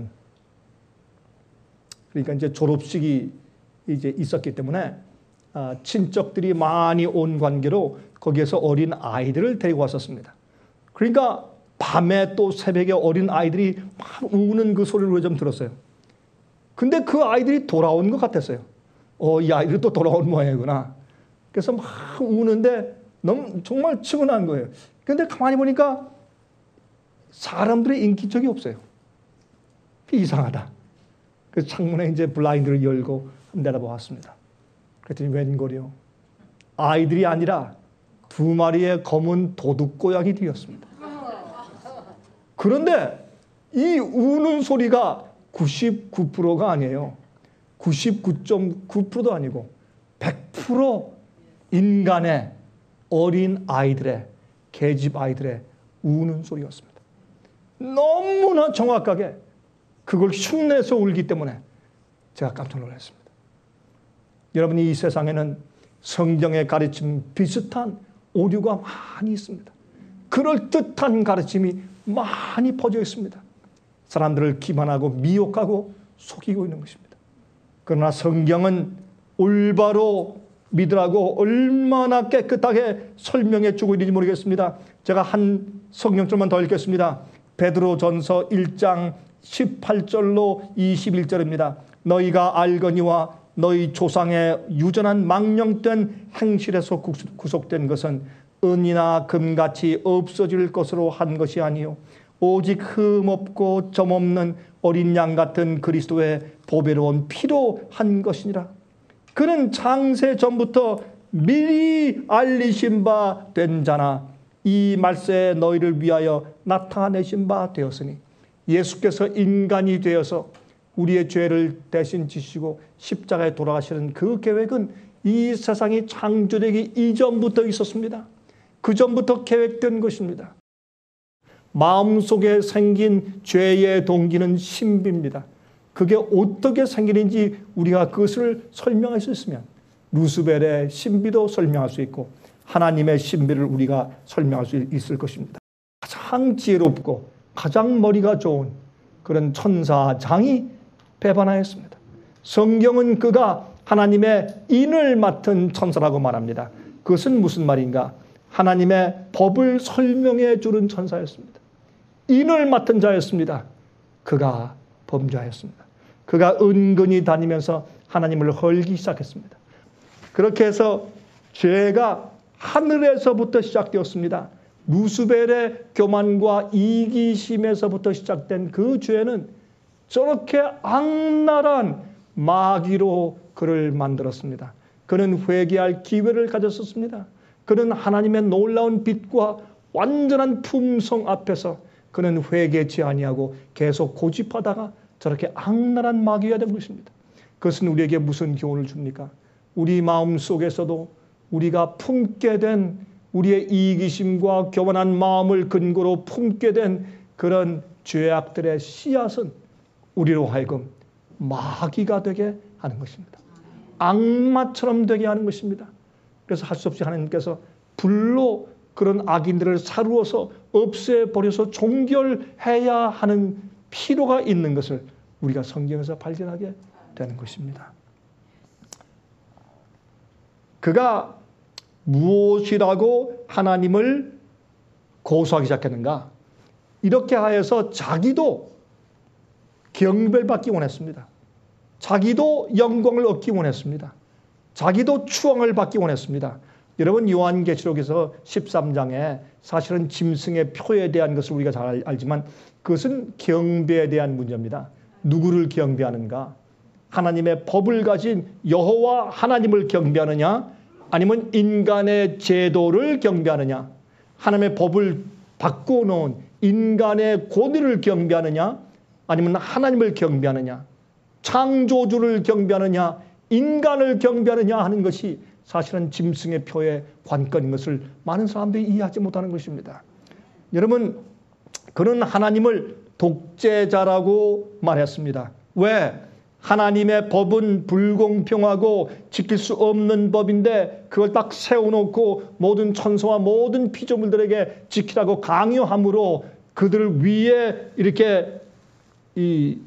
그러니까 이제 졸업식이 이제 있었기 때문에 아, 친척들이 많이 온 관계로 거기에서 어린 아이들을 데리고 왔었습니다. 그러니까 밤에 또 새벽에 어린 아이들이 막 우는 그 소리를 좀 들었어요. 근데 그 아이들이 돌아온 것 같았어요. 어, 이 아이들이 또 돌아온 모양이구나. 그래서 막 우는데 너무 정말 측은한 거예요. 근데 가만히 보니까 사람들의 인기척이 없어요. 이상하다. 그래서 창문에 이제 블라인드를 열고 내다보았습니다. 그랬더니 웬걸요. 아이들이 아니라 두 마리의 검은 도둑 고양이 되었습니다. 그런데 이 우는 소리가 구십구 퍼센트가 아니에요. 구십구 점 구 퍼센트도 아니고 백 퍼센트 인간의 어린 아이들의 계집 아이들의 우는 소리였습니다. 너무나 정확하게 그걸 흉내서 울기 때문에 제가 깜짝 놀랐습니다. 여러분이 이 세상에는 성경의 가르침 비슷한 오류가 많이 있습니다. 그럴듯한 가르침이 많이 퍼져 있습니다. 사람들을 기만하고 미혹하고 속이고 있는 것입니다. 그러나 성경은 올바로 믿으라고 얼마나 깨끗하게 설명해 주고 있는지 모르겠습니다. 제가 한 성경절만 더 읽겠습니다. 베드로전서 일 장 십팔 절로 이십일 절입니다. 너희가 알거니와 너희 조상의 유전한 망령된 행실에서 구속된 것은 은이나 금같이 없어질 것으로 한 것이 아니요 오직 흠없고 점없는 어린 양 같은 그리스도의 보배로운 피로 한 것이니라. 그는 창세 전부터 미리 알리신 바 된 자나 이 말세에 너희를 위하여 나타내신 바 되었으니 예수께서 인간이 되어서 우리의 죄를 대신 지시고 십자가에 돌아가시는 그 계획은 이 세상이 창조되기 이전부터 있었습니다. 그 전부터 계획된 것입니다. 마음속에 생긴 죄의 동기는 신비입니다. 그게 어떻게 생기는지 우리가 그것을 설명할 수 있으면 루스벨의 신비도 설명할 수 있고 하나님의 신비를 우리가 설명할 수 있을 것입니다. 가장 지혜롭고 가장 머리가 좋은 그런 천사장이 배반하였습니다. 성경은 그가 하나님의 인을 맡은 천사라고 말합니다. 그것은 무슨 말인가? 하나님의 법을 설명해 주는 천사였습니다. 인을 맡은 자였습니다. 그가 범죄하였습니다. 그가 은근히 다니면서 하나님을 헐기 시작했습니다. 그렇게 해서 죄가 하늘에서부터 시작되었습니다. 루스벨의 교만과 이기심에서부터 시작된 그 죄는 저렇게 악랄한 마귀로 그를 만들었습니다. 그는 회개할 기회를 가졌었습니다. 그는 하나님의 놀라운 빛과 완전한 품성 앞에서 그는 회개치 아니하고 계속 고집하다가 저렇게 악랄한 마귀가 된 것입니다. 그것은 우리에게 무슨 교훈을 줍니까? 우리 마음 속에서도 우리가 품게 된 우리의 이기심과 교만한 마음을 근거로 품게 된 그런 죄악들의 씨앗은 우리로 하여금 마귀가 되게 하는 것입니다. 악마처럼 되게 하는 것입니다. 그래서 할 수 없이 하나님께서 불로 그런 악인들을 사루어서 없애버려서 종결해야 하는 필요가 있는 것을 우리가 성경에서 발견하게 되는 것입니다. 그가 무엇이라고 하나님을 고소하기 시작했는가? 이렇게 하여서 자기도 경배를 받기 원했습니다. 자기도 영광을 얻기 원했습니다. 자기도 추앙을 받기 원했습니다. 여러분 요한계시록에서 십삼 장에 사실은 짐승의 표에 대한 것을 우리가 잘 알지만 그것은 경배에 대한 문제입니다. 누구를 경배하는가? 하나님의 법을 가진 여호와 하나님을 경배하느냐? 아니면 인간의 제도를 경배하느냐? 하나님의 법을 바꿔놓은 인간의 권위를 경배하느냐? 아니면 하나님을 경배하느냐? 창조주를 경배하느냐? 인간을 경배하느냐 하는 것이 사실은 짐승의 표의 관건인 것을 많은 사람들이 이해하지 못하는 것입니다. 여러분, 그는 하나님을 독재자라고 말했습니다. 왜? 하나님의 법은 불공평하고 지킬 수 없는 법인데 그걸 딱 세워놓고 모든 천사와 모든 피조물들에게 지키라고 강요함으로 그들을 위에 이렇게 이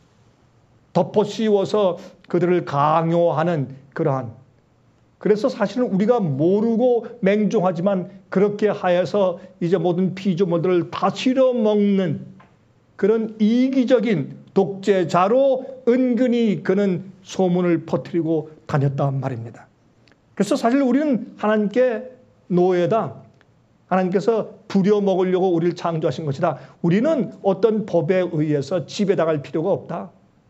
덮어 씌워서 그들을 강요하는 그러한, 그래서 사실은 우리가 모르고 맹종하지만 그렇게 하여서 이제 모든 피조물들을 다스려 먹는 그런 이기적인 독재자로 은근히 그는 소문을 퍼뜨리고 다녔단 말입니다. 그래서 사실 우리는 하나님께 노예다. 하나님께서 부려먹으려고 우리를 창조하신 것이다. 우리는 어떤 법에 의해서 지배당할 필요가 없다.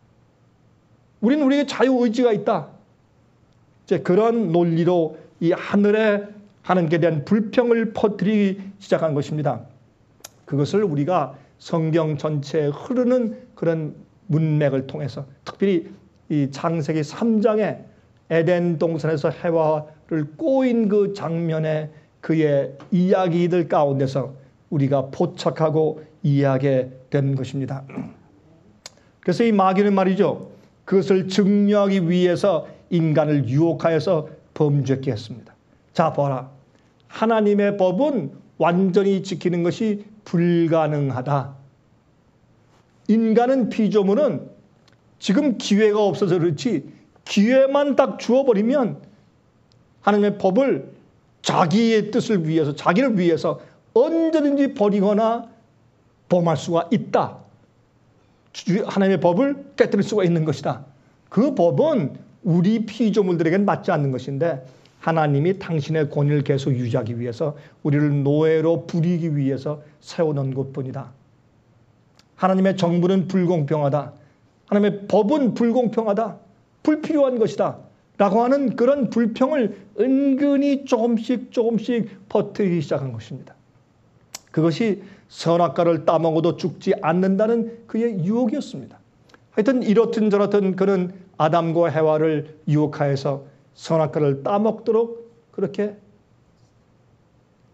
우리는 우리에게 자유의지가 있다. 이제 그런 논리로 이 하늘에 하나님께 대한 불평을 퍼뜨리기 시작한 것입니다. 그것을 우리가 성경 전체에 흐르는 그런 문맥을 통해서 특별히 이 창세기 삼 장에 에덴 동산에서 해와를 꼬인 그 장면에 그의 이야기들 가운데서 우리가 포착하고 이해하게 된 것입니다. 그래서 이 마귀는 말이죠. 그것을 증명하기 위해서 인간을 유혹하여서 범죄케 했습니다. 자, 봐라. 하나님의 법은 완전히 지키는 것이 불가능하다. 인간은 피조물은 지금 기회가 없어서 그렇지 기회만 딱 주어버리면 하나님의 법을 자기의 뜻을 위해서 자기를 위해서 언제든지 버리거나 범할 수가 있다. 하나님의 법을 깨뜨릴 수가 있는 것이다. 그 법은 우리 피조물들에게는 맞지 않는 것인데 하나님이 당신의 권위를 계속 유지하기 위해서 우리를 노예로 부리기 위해서 세워놓은 것뿐이다. 하나님의 정부는 불공평하다. 하나님의 법은 불공평하다. 불필요한 것이다. 라고 하는 그런 불평을 은근히 조금씩 조금씩 퍼뜨리기 시작한 것입니다. 그것이 선악과를 따먹어도 죽지 않는다는 그의 유혹이었습니다. 하여튼 이렇든 저렇든 그는 아담과 해와를 유혹하여서 선악과를 따먹도록 그렇게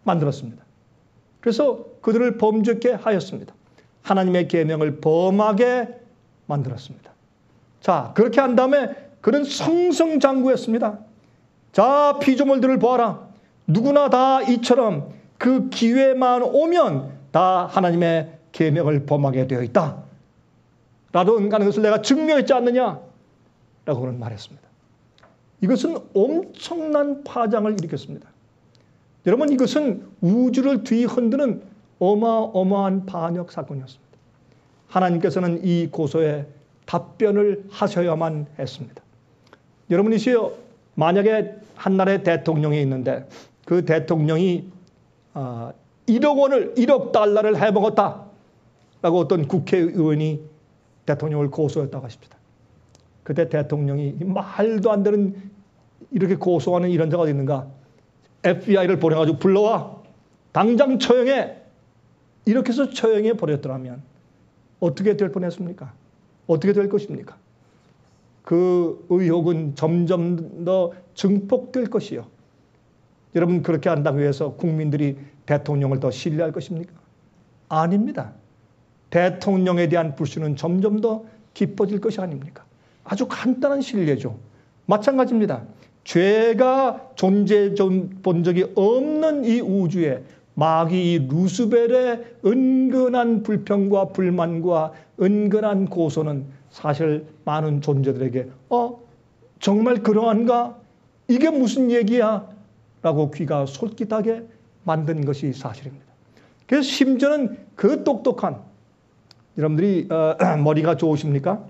만들었습니다. 그래서 그들을 범죄케 하였습니다. 하나님의 계명을 범하게 만들었습니다. 자, 그렇게 한 다음에 그는 성성장구했습니다. 자, 피조물들을 보아라. 누구나 다 이처럼 그 기회만 오면 다 하나님의 계명을 범하게 되어 있다. 라고 하는 것을 내가 증명했지 않느냐? 라고 그는 말했습니다. 이것은 엄청난 파장을 일으켰습니다. 여러분, 이것은 우주를 뒤흔드는 어마어마한 반역 사건이었습니다. 하나님께서는 이 고소에 답변을 하셔야만 했습니다. 여러분이시여, 만약에 한나라의 대통령이 있는데 그 대통령이 아, 일억 원을, 일억 달러를 해먹었다 라고 어떤 국회의원이 대통령을 고소했다고 하십시다. 그때 대통령이 말도 안 되는 이렇게 고소하는 이런 자가 어디 있는가? 에프비아이를 보내가지고 불러와 당장 처형해. 이렇게 해서 처형해 버렸더라면 어떻게 될 뻔했습니까? 어떻게 될 것입니까? 그 의혹은 점점 더 증폭될 것이요. 여러분, 그렇게 한다고 해서 국민들이 대통령을 더 신뢰할 것입니까? 아닙니다. 대통령에 대한 불신은 점점 더 깊어질 것이 아닙니까? 아주 간단한 신뢰죠. 마찬가지입니다. 죄가 존재해 본 적이 없는 이 우주에 마귀 이 루스벨의 은근한 불평과 불만과 은근한 고소는 사실 많은 존재들에게 어? 정말 그러한가? 이게 무슨 얘기야? 라고 귀가 솔깃하게 만든 것이 사실입니다. 그래서 심지어는 그 똑똑한, 여러분들이 어, 머리가 좋으십니까?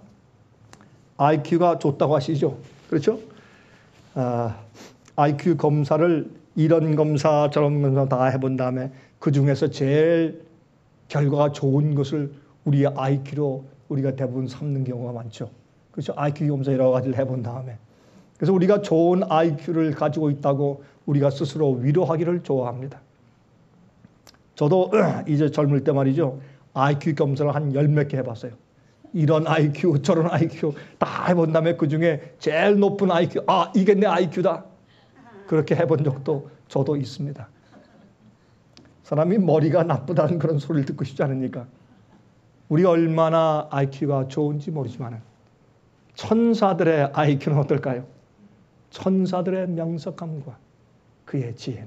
아이큐가 좋다고 하시죠? 그렇죠? 어, 아이큐 검사를 이런 검사 저런 검사 다 해본 다음에 그 중에서 제일 결과가 좋은 것을 우리의 아이큐로 우리가 대부분 삼는 경우가 많죠. 그렇죠? 아이큐 검사 여러 가지를 해본 다음에. 그래서 우리가 좋은 아이큐를 가지고 있다고 우리가 스스로 위로하기를 좋아합니다. 저도 이제 젊을 때 말이죠. 아이큐 검사를 한 열 몇 개 해봤어요. 이런 아이큐, 저런 아이큐 다 해본 다음에 그 중에 제일 높은 아이큐, 아, 이게 내 아이큐다. 그렇게 해본 적도 저도 있습니다. 사람이 머리가 나쁘다는 그런 소리를 듣고 싶지 않으니까. 우리 얼마나 아이큐가 좋은지 모르지만 천사들의 아이큐는 어떨까요? 천사들의 명석함과 그의 지혜는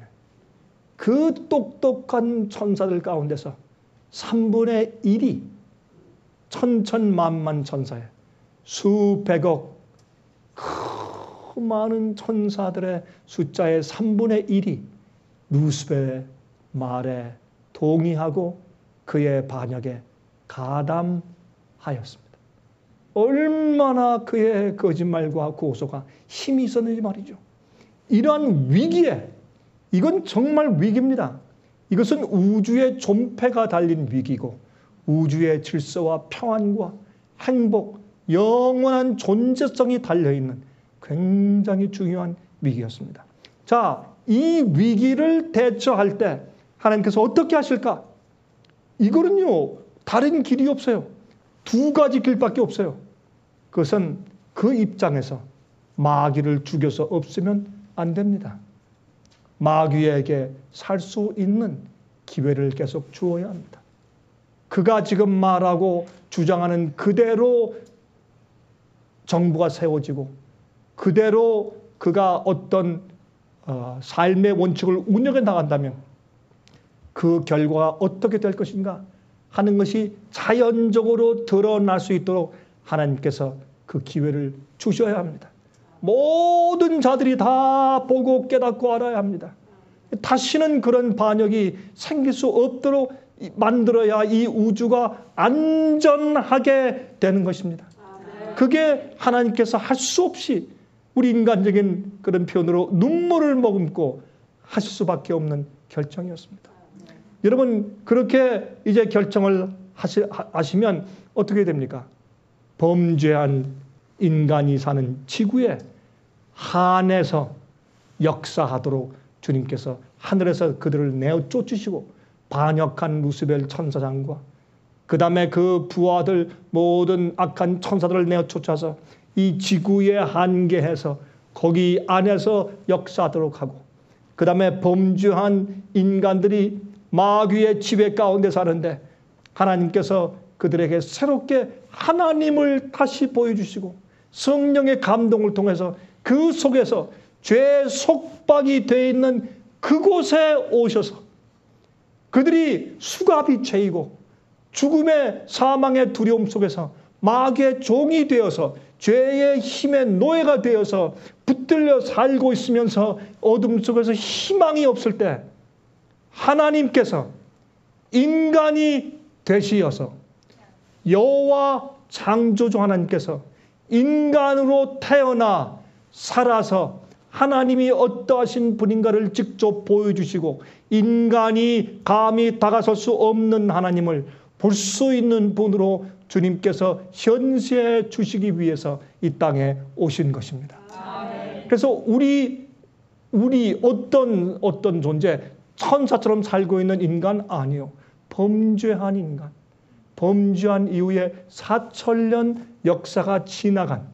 그 똑똑한 천사들 가운데서 삼분의 일이 천천만만 천사에 수백억 그 많은 천사들의 숫자의 삼분의 일이 루스벨의 말에 동의하고 그의 반역에 가담하였습니다. 얼마나 그의 거짓말과 고소가 힘이 있었는지 말이죠. 이러한 위기에, 이건 정말 위기입니다. 이것은 우주의 존폐가 달린 위기고 우주의 질서와 평안과 행복, 영원한 존재성이 달려있는 굉장히 중요한 위기였습니다. 자, 이 위기를 대처할 때 하나님께서 어떻게 하실까? 이거는요, 다른 길이 없어요. 두 가지 길밖에 없어요. 그것은 그 입장에서 마귀를 죽여서 없으면 안 됩니다. 마귀에게 살 수 있는 기회를 계속 주어야 합니다. 그가 지금 말하고 주장하는 그대로 정부가 세워지고 그대로 그가 어떤 어, 삶의 원칙을 운영해 나간다면 그 결과가 어떻게 될 것인가 하는 것이 자연적으로 드러날 수 있도록 하나님께서 그 기회를 주셔야 합니다. 모든 자들이 다 보고 깨닫고 알아야 합니다. 다시는 그런 반역이 생길 수 없도록 만들어야 이 우주가 안전하게 되는 것입니다. 그게 하나님께서 할 수 없이 우리 인간적인 그런 표현으로 눈물을 머금고 하실 수밖에 없는 결정이었습니다. 여러분, 그렇게 이제 결정을 하시, 하시면 어떻게 됩니까? 범죄한 인간이 사는 지구에 한해서 역사하도록 주님께서 하늘에서 그들을 내어 쫓으시고 반역한 루스벨 천사장과 그 다음에 그 부하들 모든 악한 천사들을 내어 쫓아서 이 지구에 한계해서 거기 안에서 역사하도록 하고 그 다음에 범죄한 인간들이 마귀의 지배 가운데 사는데 하나님께서 그들에게 새롭게 하나님을 다시 보여주시고 성령의 감동을 통해서 그 속에서 죄 속박이 되어 있는 그곳에 오셔서 그들이 수갑이 채이고 죽음의 사망의 두려움 속에서 마귀의 종이 되어서 죄의 힘의 노예가 되어서 붙들려 살고 있으면서 어둠 속에서 희망이 없을 때 하나님께서 인간이 되시어서 여호와 창조주 하나님께서 인간으로 태어나 살아서 하나님이 어떠하신 분인가를 직접 보여주시고 인간이 감히 다가설 수 없는 하나님을 볼 수 있는 분으로 주님께서 현세해 주시기 위해서 이 땅에 오신 것입니다. 아멘. 그래서 우리 우리 어떤 어떤 존재 천사처럼 살고 있는 인간 아니요. 범죄한 인간. 범죄한 이후에 사천 년 역사가 지나간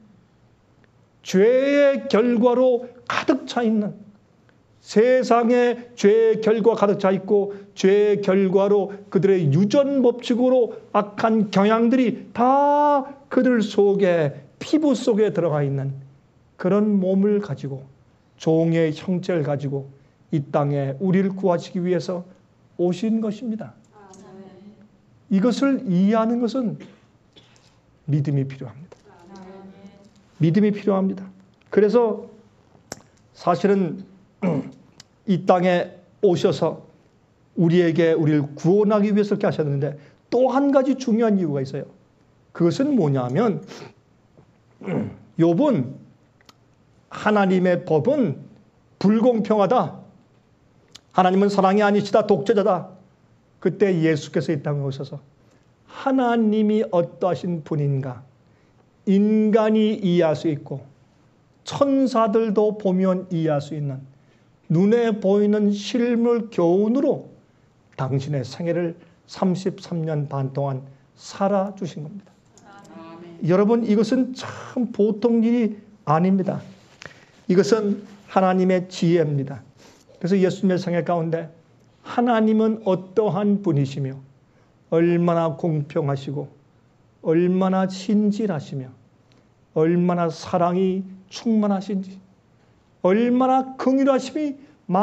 죄의 결과로 가득 차 있는 세상에 죄의 결과 가득 차 있고 죄의 결과로 그들의 유전 법칙으로 악한 경향들이 다 그들 속에 피부 속에 들어가 있는 그런 몸을 가지고 종의 형체를 가지고 이 땅에 우리를 구하시기 위해서 오신 것입니다. 이것을 이해하는 것은 믿음이 필요합니다. 믿음이 필요합니다. 그래서 사실은 이 땅에 오셔서 우리에게 우리를 구원하기 위해서 이렇게 하셨는데 또 한 가지 중요한 이유가 있어요. 그것은 뭐냐면 욥은 하나님의 법은 불공평하다. 하나님은 사랑이 아니시다. 독재자다. 그때 예수께서 이 땅에 오셔서 하나님이 어떠하신 분인가 인간이 이해할 수 있고 천사들도 보면 이해할 수 있는 눈에 보이는 실물 교훈으로 당신의 생애를 삼십삼 년 반 동안 살아주신 겁니다. 아멘. 여러분 이것은 참 보통 일이 아닙니다. 이것은 하나님의 지혜입니다. 그래서 예수님의 생애 가운데 하나님은 어떠한 분이시며 얼마나 공평하시고 얼마나 신실하시며 얼마나 사랑이 충만하신지 얼마나 긍휼하심이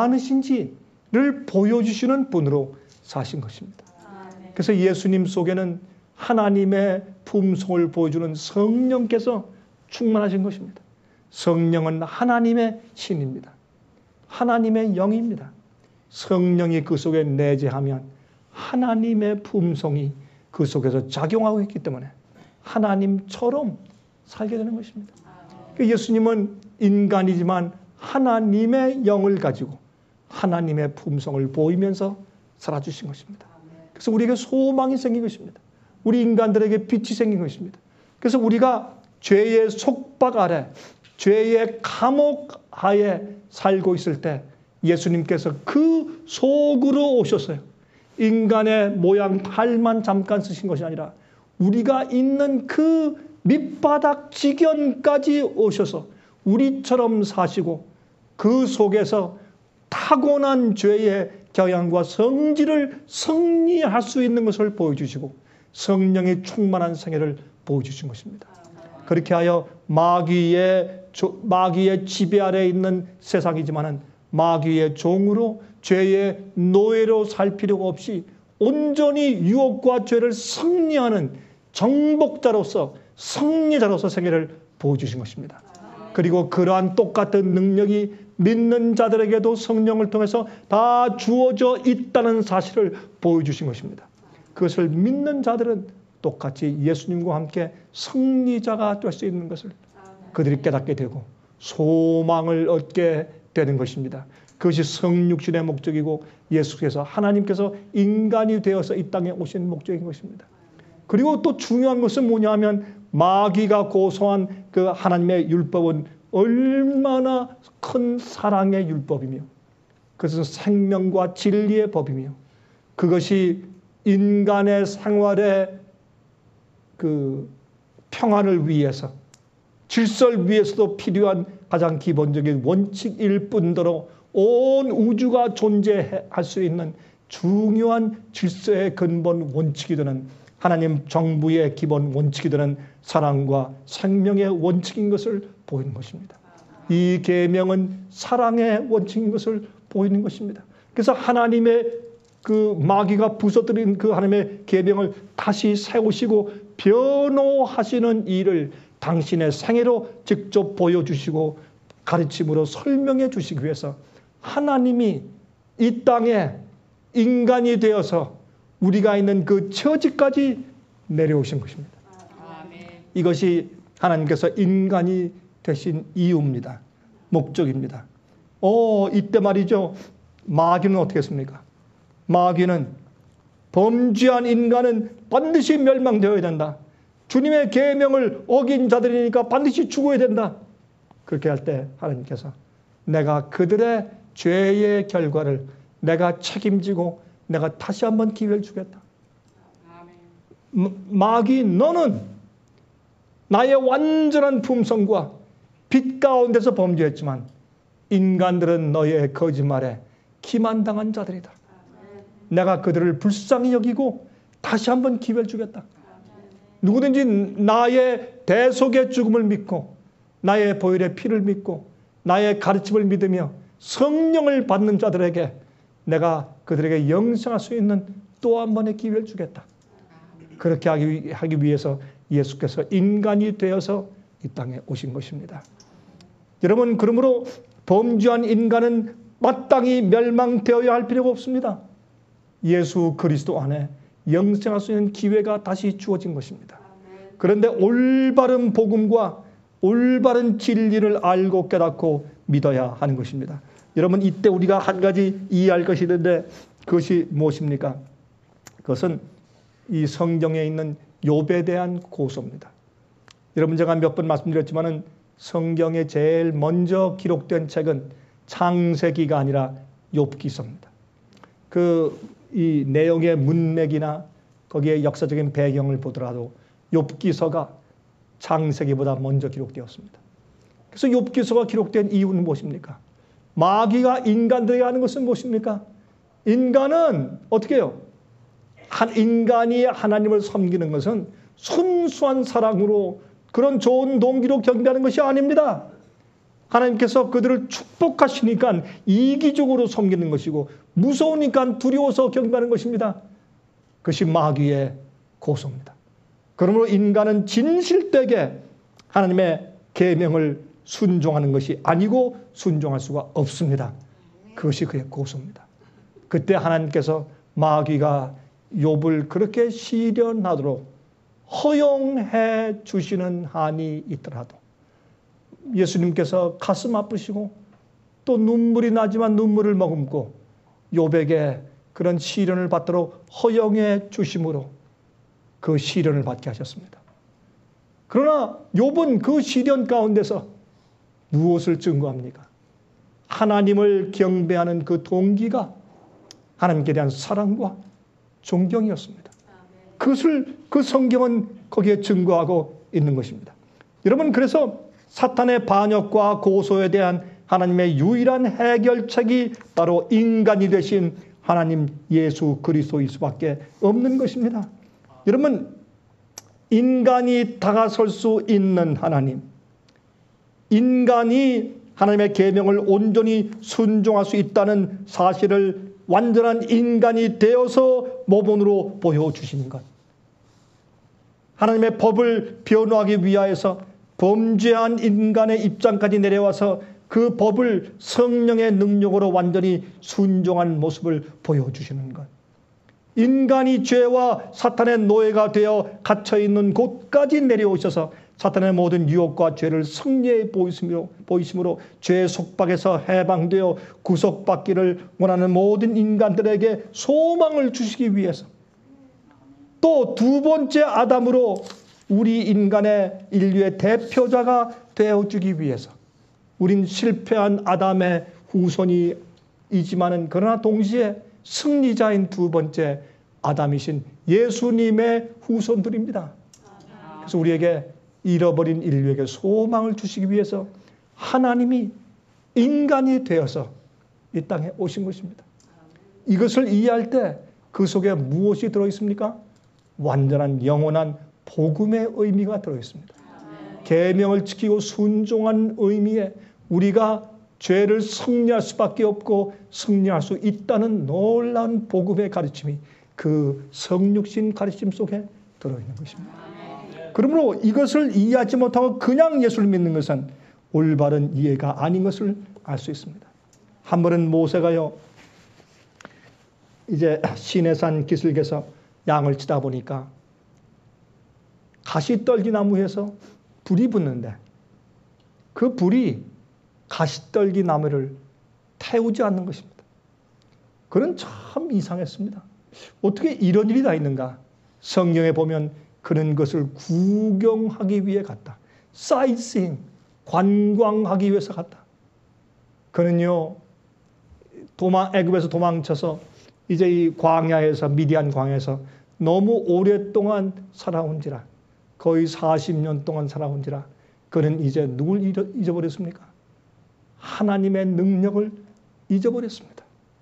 많으신지를 보여주시는 분으로 사신 것입니다. 그래서 예수님 속에는 하나님의 품성을 보여주는 성령께서 충만하신 것입니다. 성령은 하나님의 신입니다. 하나님의 영입니다. 성령이 그 속에 내재하면 하나님의 품성이 그 속에서 작용하고 있기 때문에 하나님처럼 살게 되는 것입니다. 예수님은 인간이지만 하나님의 영을 가지고 하나님의 품성을 보이면서 살아주신 것입니다. 그래서 우리에게 소망이 생긴 것입니다. 우리 인간들에게 빛이 생긴 것입니다. 그래서 우리가 죄의 속박 아래 죄의 감옥 하에 살고 있을 때 예수님께서 그 속으로 오셨어요. 인간의 모양 팔만 잠깐 쓰신 것이 아니라 우리가 있는 그 밑바닥 지경까지 오셔서 우리처럼 사시고 그 속에서 타고난 죄의 경향과 성질을 승리할 수 있는 것을 보여주시고 성령의 충만한 생애를 보여주신 것입니다. 그렇게 하여 마귀의, 마귀의 지배 아래에 있는 세상이지만은 마귀의 종으로 죄의 노예로 살 필요가 없이 온전히 유혹과 죄를 승리하는 정복자로서 승리자로서 생애를 보여주신 것입니다. 그리고 그러한 똑같은 능력이 믿는 자들에게도 성령을 통해서 다 주어져 있다는 사실을 보여주신 것입니다. 그것을 믿는 자들은 똑같이 예수님과 함께 승리자가 될 수 있는 것을 그들이 깨닫게 되고 소망을 얻게 되는 것입니다. 그것이 성육신의 목적이고 예수께서 하나님께서 인간이 되어서 이 땅에 오신 목적인 것입니다. 그리고 또 중요한 것은 뭐냐 하면 마귀가 고소한 그 하나님의 율법은 얼마나 큰 사랑의 율법이며 그것은 생명과 진리의 법이며 그것이 인간의 생활의 그 평안을 위해서 질서를 위해서도 필요한 가장 기본적인 원칙일 뿐더러 온 우주가 존재할 수 있는 중요한 질서의 근본 원칙이 되는 하나님 정부의 기본 원칙이 되는 사랑과 생명의 원칙인 것을 보이는 것입니다. 이 계명은 사랑의 원칙인 것을 보이는 것입니다. 그래서 하나님의 그 마귀가 부서뜨린 그 하나님의 계명을 다시 세우시고 변호하시는 일을 당신의 생애로 직접 보여주시고 가르침으로 설명해 주시기 위해서 하나님이 이 땅에 인간이 되어서 우리가 있는 그 처지까지 내려오신 것입니다. 이것이 하나님께서 인간이 되신 이유입니다. 목적입니다. 오, 이때 말이죠. 마귀는 어떻게 했습니까? 마귀는 범죄한 인간은 반드시 멸망되어야 된다. 주님의 계명을 어긴 자들이니까 반드시 죽어야 된다. 그렇게 할 때 하나님께서 내가 그들의 죄의 결과를 내가 책임지고 내가 다시 한번 기회를 주겠다. 마귀 너는 나의 완전한 품성과 빛 가운데서 범죄했지만 인간들은 너의 거짓말에 기만당한 자들이다. 내가 그들을 불쌍히 여기고 다시 한번 기회를 주겠다. 누구든지 나의 대속의 죽음을 믿고 나의 보혈의 피를 믿고 나의 가르침을 믿으며 성령을 받는 자들에게 내가 그들에게 영생할 수 있는 또 한 번의 기회를 주겠다. 그렇게 하기, 하기 위해서 예수께서 인간이 되어서 이 땅에 오신 것입니다. 여러분, 그러므로 범죄한 인간은 마땅히 멸망되어야 할 필요가 없습니다. 예수 그리스도 안에 영생할 수 있는 기회가 다시 주어진 것입니다. 그런데 올바른 복음과 올바른 진리를 알고 깨닫고 믿어야 하는 것입니다. 여러분, 이때 우리가 한 가지 이해할 것이 있는데 그것이 무엇입니까? 그것은 이 성경에 있는 욥에 대한 고소입니다. 여러분, 제가 몇 번 말씀드렸지만은 성경에 제일 먼저 기록된 책은 창세기가 아니라 욥기서입니다. 그 이 내용의 문맥이나 거기에 역사적인 배경을 보더라도 욥기서가 창세기보다 먼저 기록되었습니다. 그래서 욥기서가 기록된 이유는 무엇입니까? 마귀가 인간들에게 하는 것은 무엇입니까? 인간은 어떻게 해요? 한 인간이 하나님을 섬기는 것은 순수한 사랑으로 그런 좋은 동기로 경배하는 것이 아닙니다. 하나님께서 그들을 축복하시니까 이기적으로 섬기는 것이고 무서우니까 두려워서 경배하는 것입니다. 그것이 마귀의 고소입니다. 그러므로 인간은 진실되게 하나님의 계명을 순종하는 것이 아니고 순종할 수가 없습니다. 그것이 그의 고소입니다. 그때 하나님께서 마귀가 욥을 그렇게 시련하도록 허용해 주시는 한이 있더라도 예수님께서 가슴 아프시고 또 눈물이 나지만 눈물을 머금고 욥에게 그런 시련을 받도록 허용해 주심으로 그 시련을 받게 하셨습니다. 그러나 욥은 그 시련 가운데서 무엇을 증거합니까? 하나님을 경배하는 그 동기가 하나님께 대한 사랑과 존경이었습니다. 그것을 그 성경은 거기에 증거하고 있는 것입니다. 여러분, 그래서 사탄의 반역과 고소에 대한 하나님의 유일한 해결책이 바로 인간이 되신 하나님 예수 그리스도일 수밖에 없는 것입니다. 여러분, 인간이 다가설 수 있는 하나님, 인간이 하나님의 계명을 온전히 순종할 수 있다는 사실을 완전한 인간이 되어서 모본으로 보여주시는 것, 하나님의 법을 변호하기 위하여서 범죄한 인간의 입장까지 내려와서 그 법을 성령의 능력으로 완전히 순종한 모습을 보여주시는 것, 인간이 죄와 사탄의 노예가 되어 갇혀있는 곳까지 내려오셔서 사탄의 모든 유혹과 죄를 승리해 보이심으로, 보이심으로 죄의 속박에서 해방되어 구속받기를 원하는 모든 인간들에게 소망을 주시기 위해서, 또 두 번째 아담으로 우리 인간의 인류의 대표자가 되어주기 위해서, 우린 실패한 아담의 후손이지만은 그러나 동시에 승리자인 두 번째 아담이신 예수님의 후손들입니다. 그래서 우리에게 잃어버린 인류에게 소망을 주시기 위해서 하나님이 인간이 되어서 이 땅에 오신 것입니다. 이것을 이해할 때 그 속에 무엇이 들어있습니까? 완전한 영원한 복음의 의미가 들어있습니다. 계명을 지키고 순종한 의미에 우리가 죄를 승리할 수밖에 없고 승리할 수 있다는 놀라운 복음의 가르침이 그 성육신 가르침 속에 들어있는 것입니다. 그러므로 이것을 이해하지 못하고 그냥 예수를 믿는 것은 올바른 이해가 아닌 것을 알 수 있습니다. 한 번은 모세가요, 이제 시내산 기슭에서 양을 치다 보니까 가시떨기 나무에서 불이 붙는데 그 불이 가시떨기 나무를 태우지 않는 것입니다. 그는 참 이상했습니다. 어떻게 이런 일이 다 있는가? 성경에 보면 그는 그것을 구경하기 위해 갔다. 사이트싱, 관광하기 위해서 갔다. 그는요, 도망, 애굽에서 도망쳐서 이제 이 광야에서, 미디안 광야에서 너무 오랫동안 살아온지라, 거의 사십 년 동안 살아온지라, 그는 이제 누굴 잊어버렸습니까? 하나님의 능력을 잊어버렸습니다.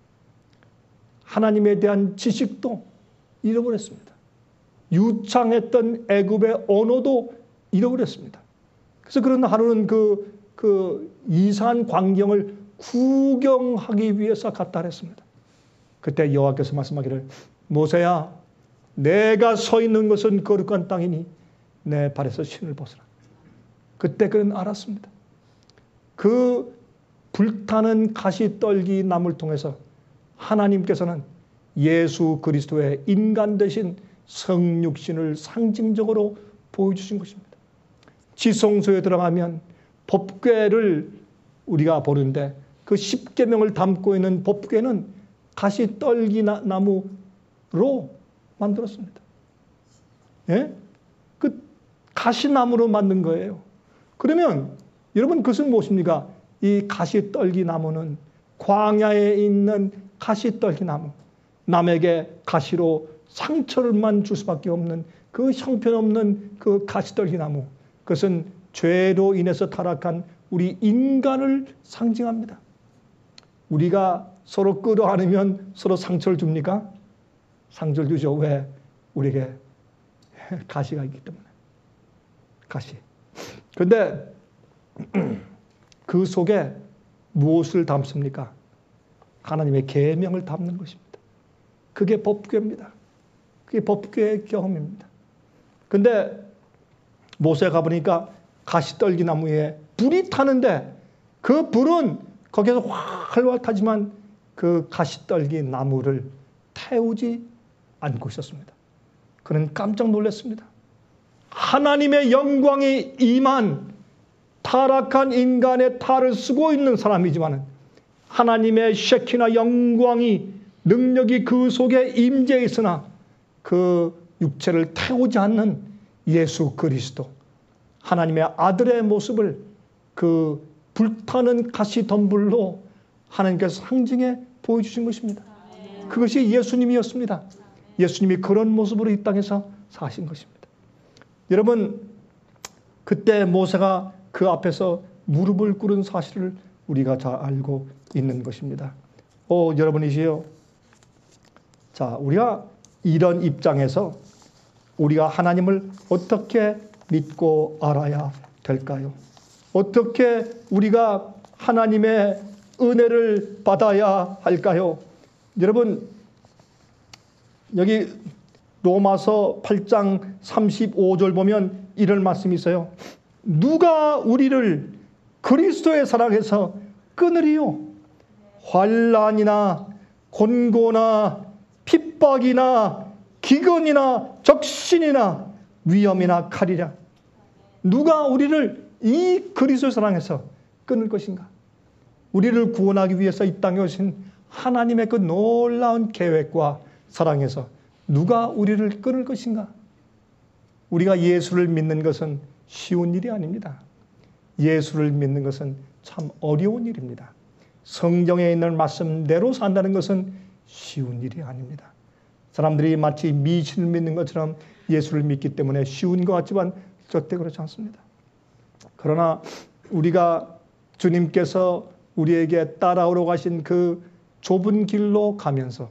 하나님에 대한 지식도 잃어버렸습니다. 유창했던 애굽의 언어도 잃어버렸습니다. 그래서 그런 하루는 그, 그 이상한 광경을 구경하기 위해서 갔다 그랬습니다. 그때 여호와께서 말씀하기를, 모세야, 내가 서 있는 것은 거룩한 땅이니 내 발에서 신을 벗으라. 그때 그는 알았습니다. 그 불타는 가시떨기 나무를 통해서 하나님께서는 예수 그리스도의 인간 되신 성육신을 상징적으로 보여주신 것입니다. 지성소에 들어가면 법궤를 우리가 보는데 그 십계명을 담고 있는 법궤는 가시떨기 나무로 만들었습니다. 예? 그 가시나무로 만든 거예요. 그러면 여러분 그것은 무엇입니까? 이 가시떨기 나무는 광야에 있는 가시떨기 나무, 남에게 가시로 상처를만 줄 수밖에 없는 그 형편없는 그 가시떨기 나무, 그것은 죄로 인해서 타락한 우리 인간을 상징합니다. 우리가 서로 끌어안으면 서로 상처를 줍니까? 상처를 주죠. 왜? 우리에게 가시가 있기 때문에. 가시. 그런데 그 속에 무엇을 담습니까? 하나님의 계명을 담는 것입니다. 그게 법궤입니다. 그게 법궤의 경험입니다. 근데 모세가 가보니까 가시떨기 나무에 불이 타는데 그 불은 거기에서 활활 타지만 그 가시떨기 나무를 태우지 않고 있었습니다. 그는 깜짝 놀랐습니다. 하나님의 영광이 임한 타락한 인간의 탈을 쓰고 있는 사람이지만 하나님의 셰키나 영광이 능력이 그 속에 임재해 있으나 그 육체를 태우지 않는 예수 그리스도, 하나님의 아들의 모습을 그 불타는 가시 덤불로 하나님께서 상징해 보여주신 것입니다. 그것이 예수님이었습니다. 예수님이 그런 모습으로 이 땅에서 사신 것입니다. 여러분, 그때 모세가 그 앞에서 무릎을 꿇은 사실을 우리가 잘 알고 있는 것입니다. 오, 여러분이시요. 자, 우리가 이런 입장에서 우리가 하나님을 어떻게 믿고 알아야 될까요? 어떻게 우리가 하나님의 은혜를 받아야 할까요? 여러분, 여기 로마서 팔 장 삼십오 절 보면 이런 말씀이 있어요. 누가 우리를 그리스도의 사랑에서 끊으리요? 환난이나 곤고나 핍박이나 기근이나 적신이나 위험이나 칼이라. 누가 우리를 이 그리스도의 사랑에서 끊을 것인가? 우리를 구원하기 위해서 이 땅에 오신 하나님의 그 놀라운 계획과 사랑에서 누가 우리를 끊을 것인가? 우리가 예수를 믿는 것은 쉬운 일이 아닙니다. 예수를 믿는 것은 참 어려운 일입니다. 성경에 있는 말씀대로 산다는 것은 쉬운 일이 아닙니다. 사람들이 마치 미신을 믿는 것처럼 예수를 믿기 때문에 쉬운 것 같지만 절대 그렇지 않습니다. 그러나 우리가 주님께서 우리에게 따라오러 가신 그 좁은 길로 가면서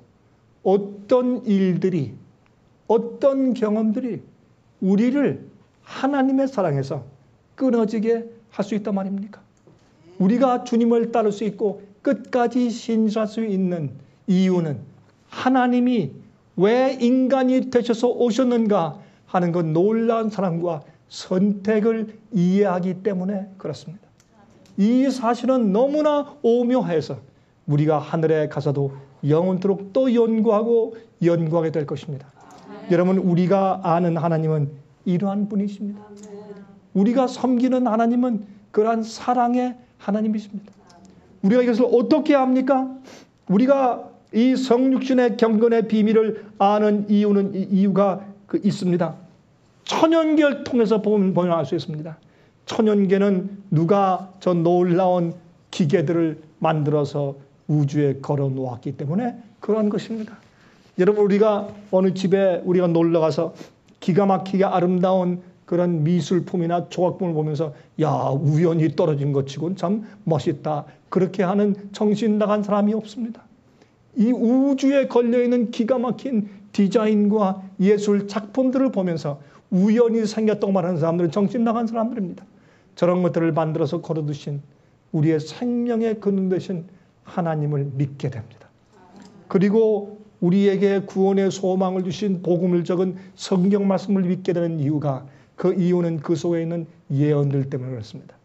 어떤 일들이, 어떤 경험들이 우리를 하나님의 사랑에서 끊어지게 할 수 있단 말입니까? 우리가 주님을 따를 수 있고 끝까지 신실할 수 있는 이유는 하나님이 왜 인간이 되셔서 오셨는가 하는 그 놀라운 사랑과 선택을 이해하기 때문에 그렇습니다. 이 사실은 너무나 오묘해서 우리가 하늘에 가서도 영원토록 또 연구하고 연구하게 될 것입니다. 여러분, 우리가 아는 하나님은 이러한 분이십니다. 우리가 섬기는 하나님은 그러한 사랑의 하나님이십니다. 우리가 이것을 어떻게 압니까? 우리가 이 성육신의 경건의 비밀을 아는 이유는 이유가 그 있습니다. 천연계를 통해서 보면 알 수 있습니다. 천연계는 누가 저 놀라운 기계들을 만들어서 우주에 걸어 놓았기 때문에 그런 것입니다. 여러분, 우리가 어느 집에 우리가 놀러 가서 기가 막히게 아름다운 그런 미술품이나 조각품을 보면서 야, 우연히 떨어진 것 치고는 참 멋있다, 그렇게 하는 정신 나간 사람이 없습니다. 이 우주에 걸려있는 기가 막힌 디자인과 예술 작품들을 보면서 우연히 생겼다고 말하는 사람들은 정신 나간 사람들입니다. 저런 것들을 만들어서 걸어두신 우리의 생명의 근원 되신 하나님을 믿게 됩니다. 그리고 우리에게 구원의 소망을 주신 복음을 적은 성경 말씀을 믿게 되는 이유가, 그 이유는 그 속에 있는 예언들 때문에 그렇습니다.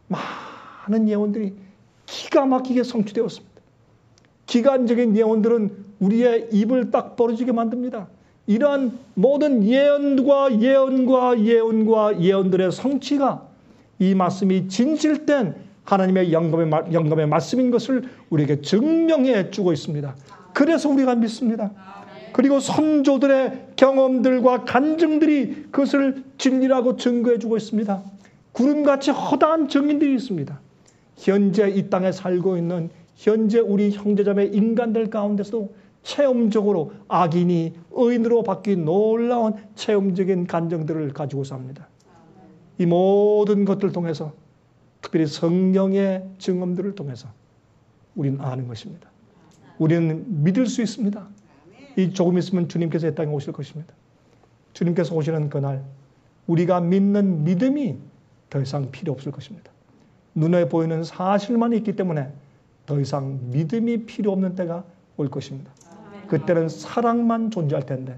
많은 예언들이 기가 막히게 성취되었습니다. 기간적인 예언들은 우리의 입을 딱 벌어지게 만듭니다. 이러한 모든 예언과 예언과 예언과 예언들의 성취가 이 말씀이 진실된 하나님의 영감의, 영감의 말씀인 것을 우리에게 증명해 주고 있습니다. 그래서 우리가 믿습니다. 그리고 선조들의 경험들과 간증들이 그것을 진리라고 증거해 주고 있습니다. 구름같이 허다한 증인들이 있습니다. 현재 이 땅에 살고 있는 현재 우리 형제자매 인간들 가운데서도 체험적으로 악인이 의인으로 바뀐 놀라운 체험적인 간증들을 가지고 삽니다. 이 모든 것들을 통해서, 특별히 성령의 증언들을 통해서 우리는 아는 것입니다. 우리는 믿을 수 있습니다. 이 조금 있으면 주님께서 이 땅에 오실 것입니다. 주님께서 오시는 그날 우리가 믿는 믿음이 더 이상 필요 없을 것입니다. 눈에 보이는 사실만 있기 때문에 더 이상 믿음이 필요 없는 때가 올 것입니다. 그때는 사랑만 존재할 텐데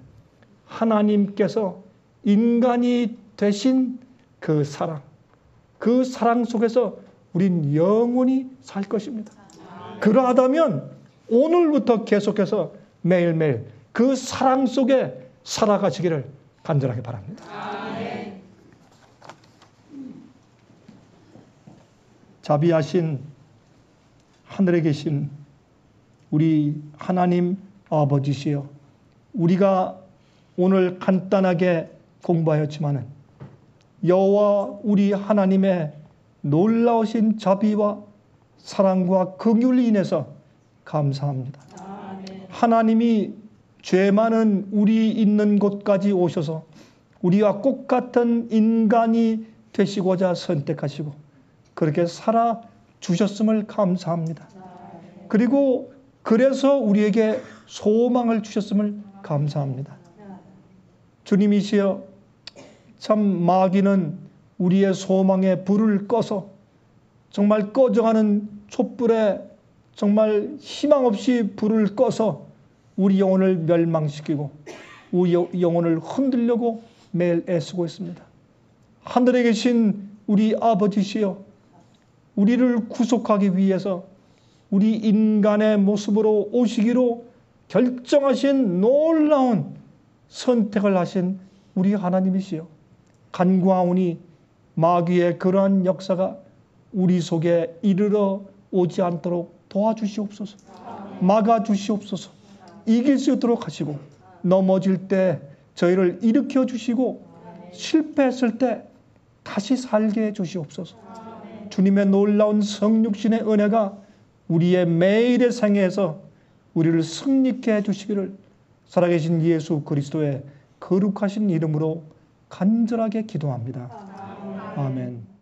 하나님께서 인간이 되신 그 사랑, 그 사랑 속에서 우린 영원히 살 것입니다. 그러하다면 오늘부터 계속해서 매일매일 그 사랑 속에 살아가시기를 간절하게 바랍니다. 아멘. 자비하신 하늘에 계신 우리 하나님 아버지시여, 우리가 오늘 간단하게 공부하였지만은 여호와 우리 하나님의 놀라우신 자비와 사랑과 긍휼로 인해서 감사합니다. 아멘. 하나님이 죄 많은 우리 있는 곳까지 오셔서 우리와 똑같은 인간이 되시고자 선택하시고 그렇게 살아 주셨음을 감사합니다. 그리고 그래서 우리에게 소망을 주셨음을 감사합니다. 주님이시여, 참 마귀는 우리의 소망에 불을 꺼서 정말 꺼져가는 촛불에 정말 희망 없이 불을 꺼서 우리 영혼을 멸망시키고 우리 영혼을 흔들려고 매일 애쓰고 있습니다. 하늘에 계신 우리 아버지시여, 우리를 구속하기 위해서 우리 인간의 모습으로 오시기로 결정하신 놀라운 선택을 하신 우리 하나님이시여, 간구하오니 마귀의 그러한 역사가 우리 속에 이르러 오지 않도록 도와주시옵소서. 막아주시옵소서. 이길 수 있도록 하시고, 넘어질 때 저희를 일으켜 주시고, 실패했을 때 다시 살게 해 주시옵소서. 주님의 놀라운 성육신의 은혜가 우리의 매일의 생애에서 우리를 승리케 해 주시기를 살아계신 예수 그리스도의 거룩하신 이름으로 간절하게 기도합니다. 아멘.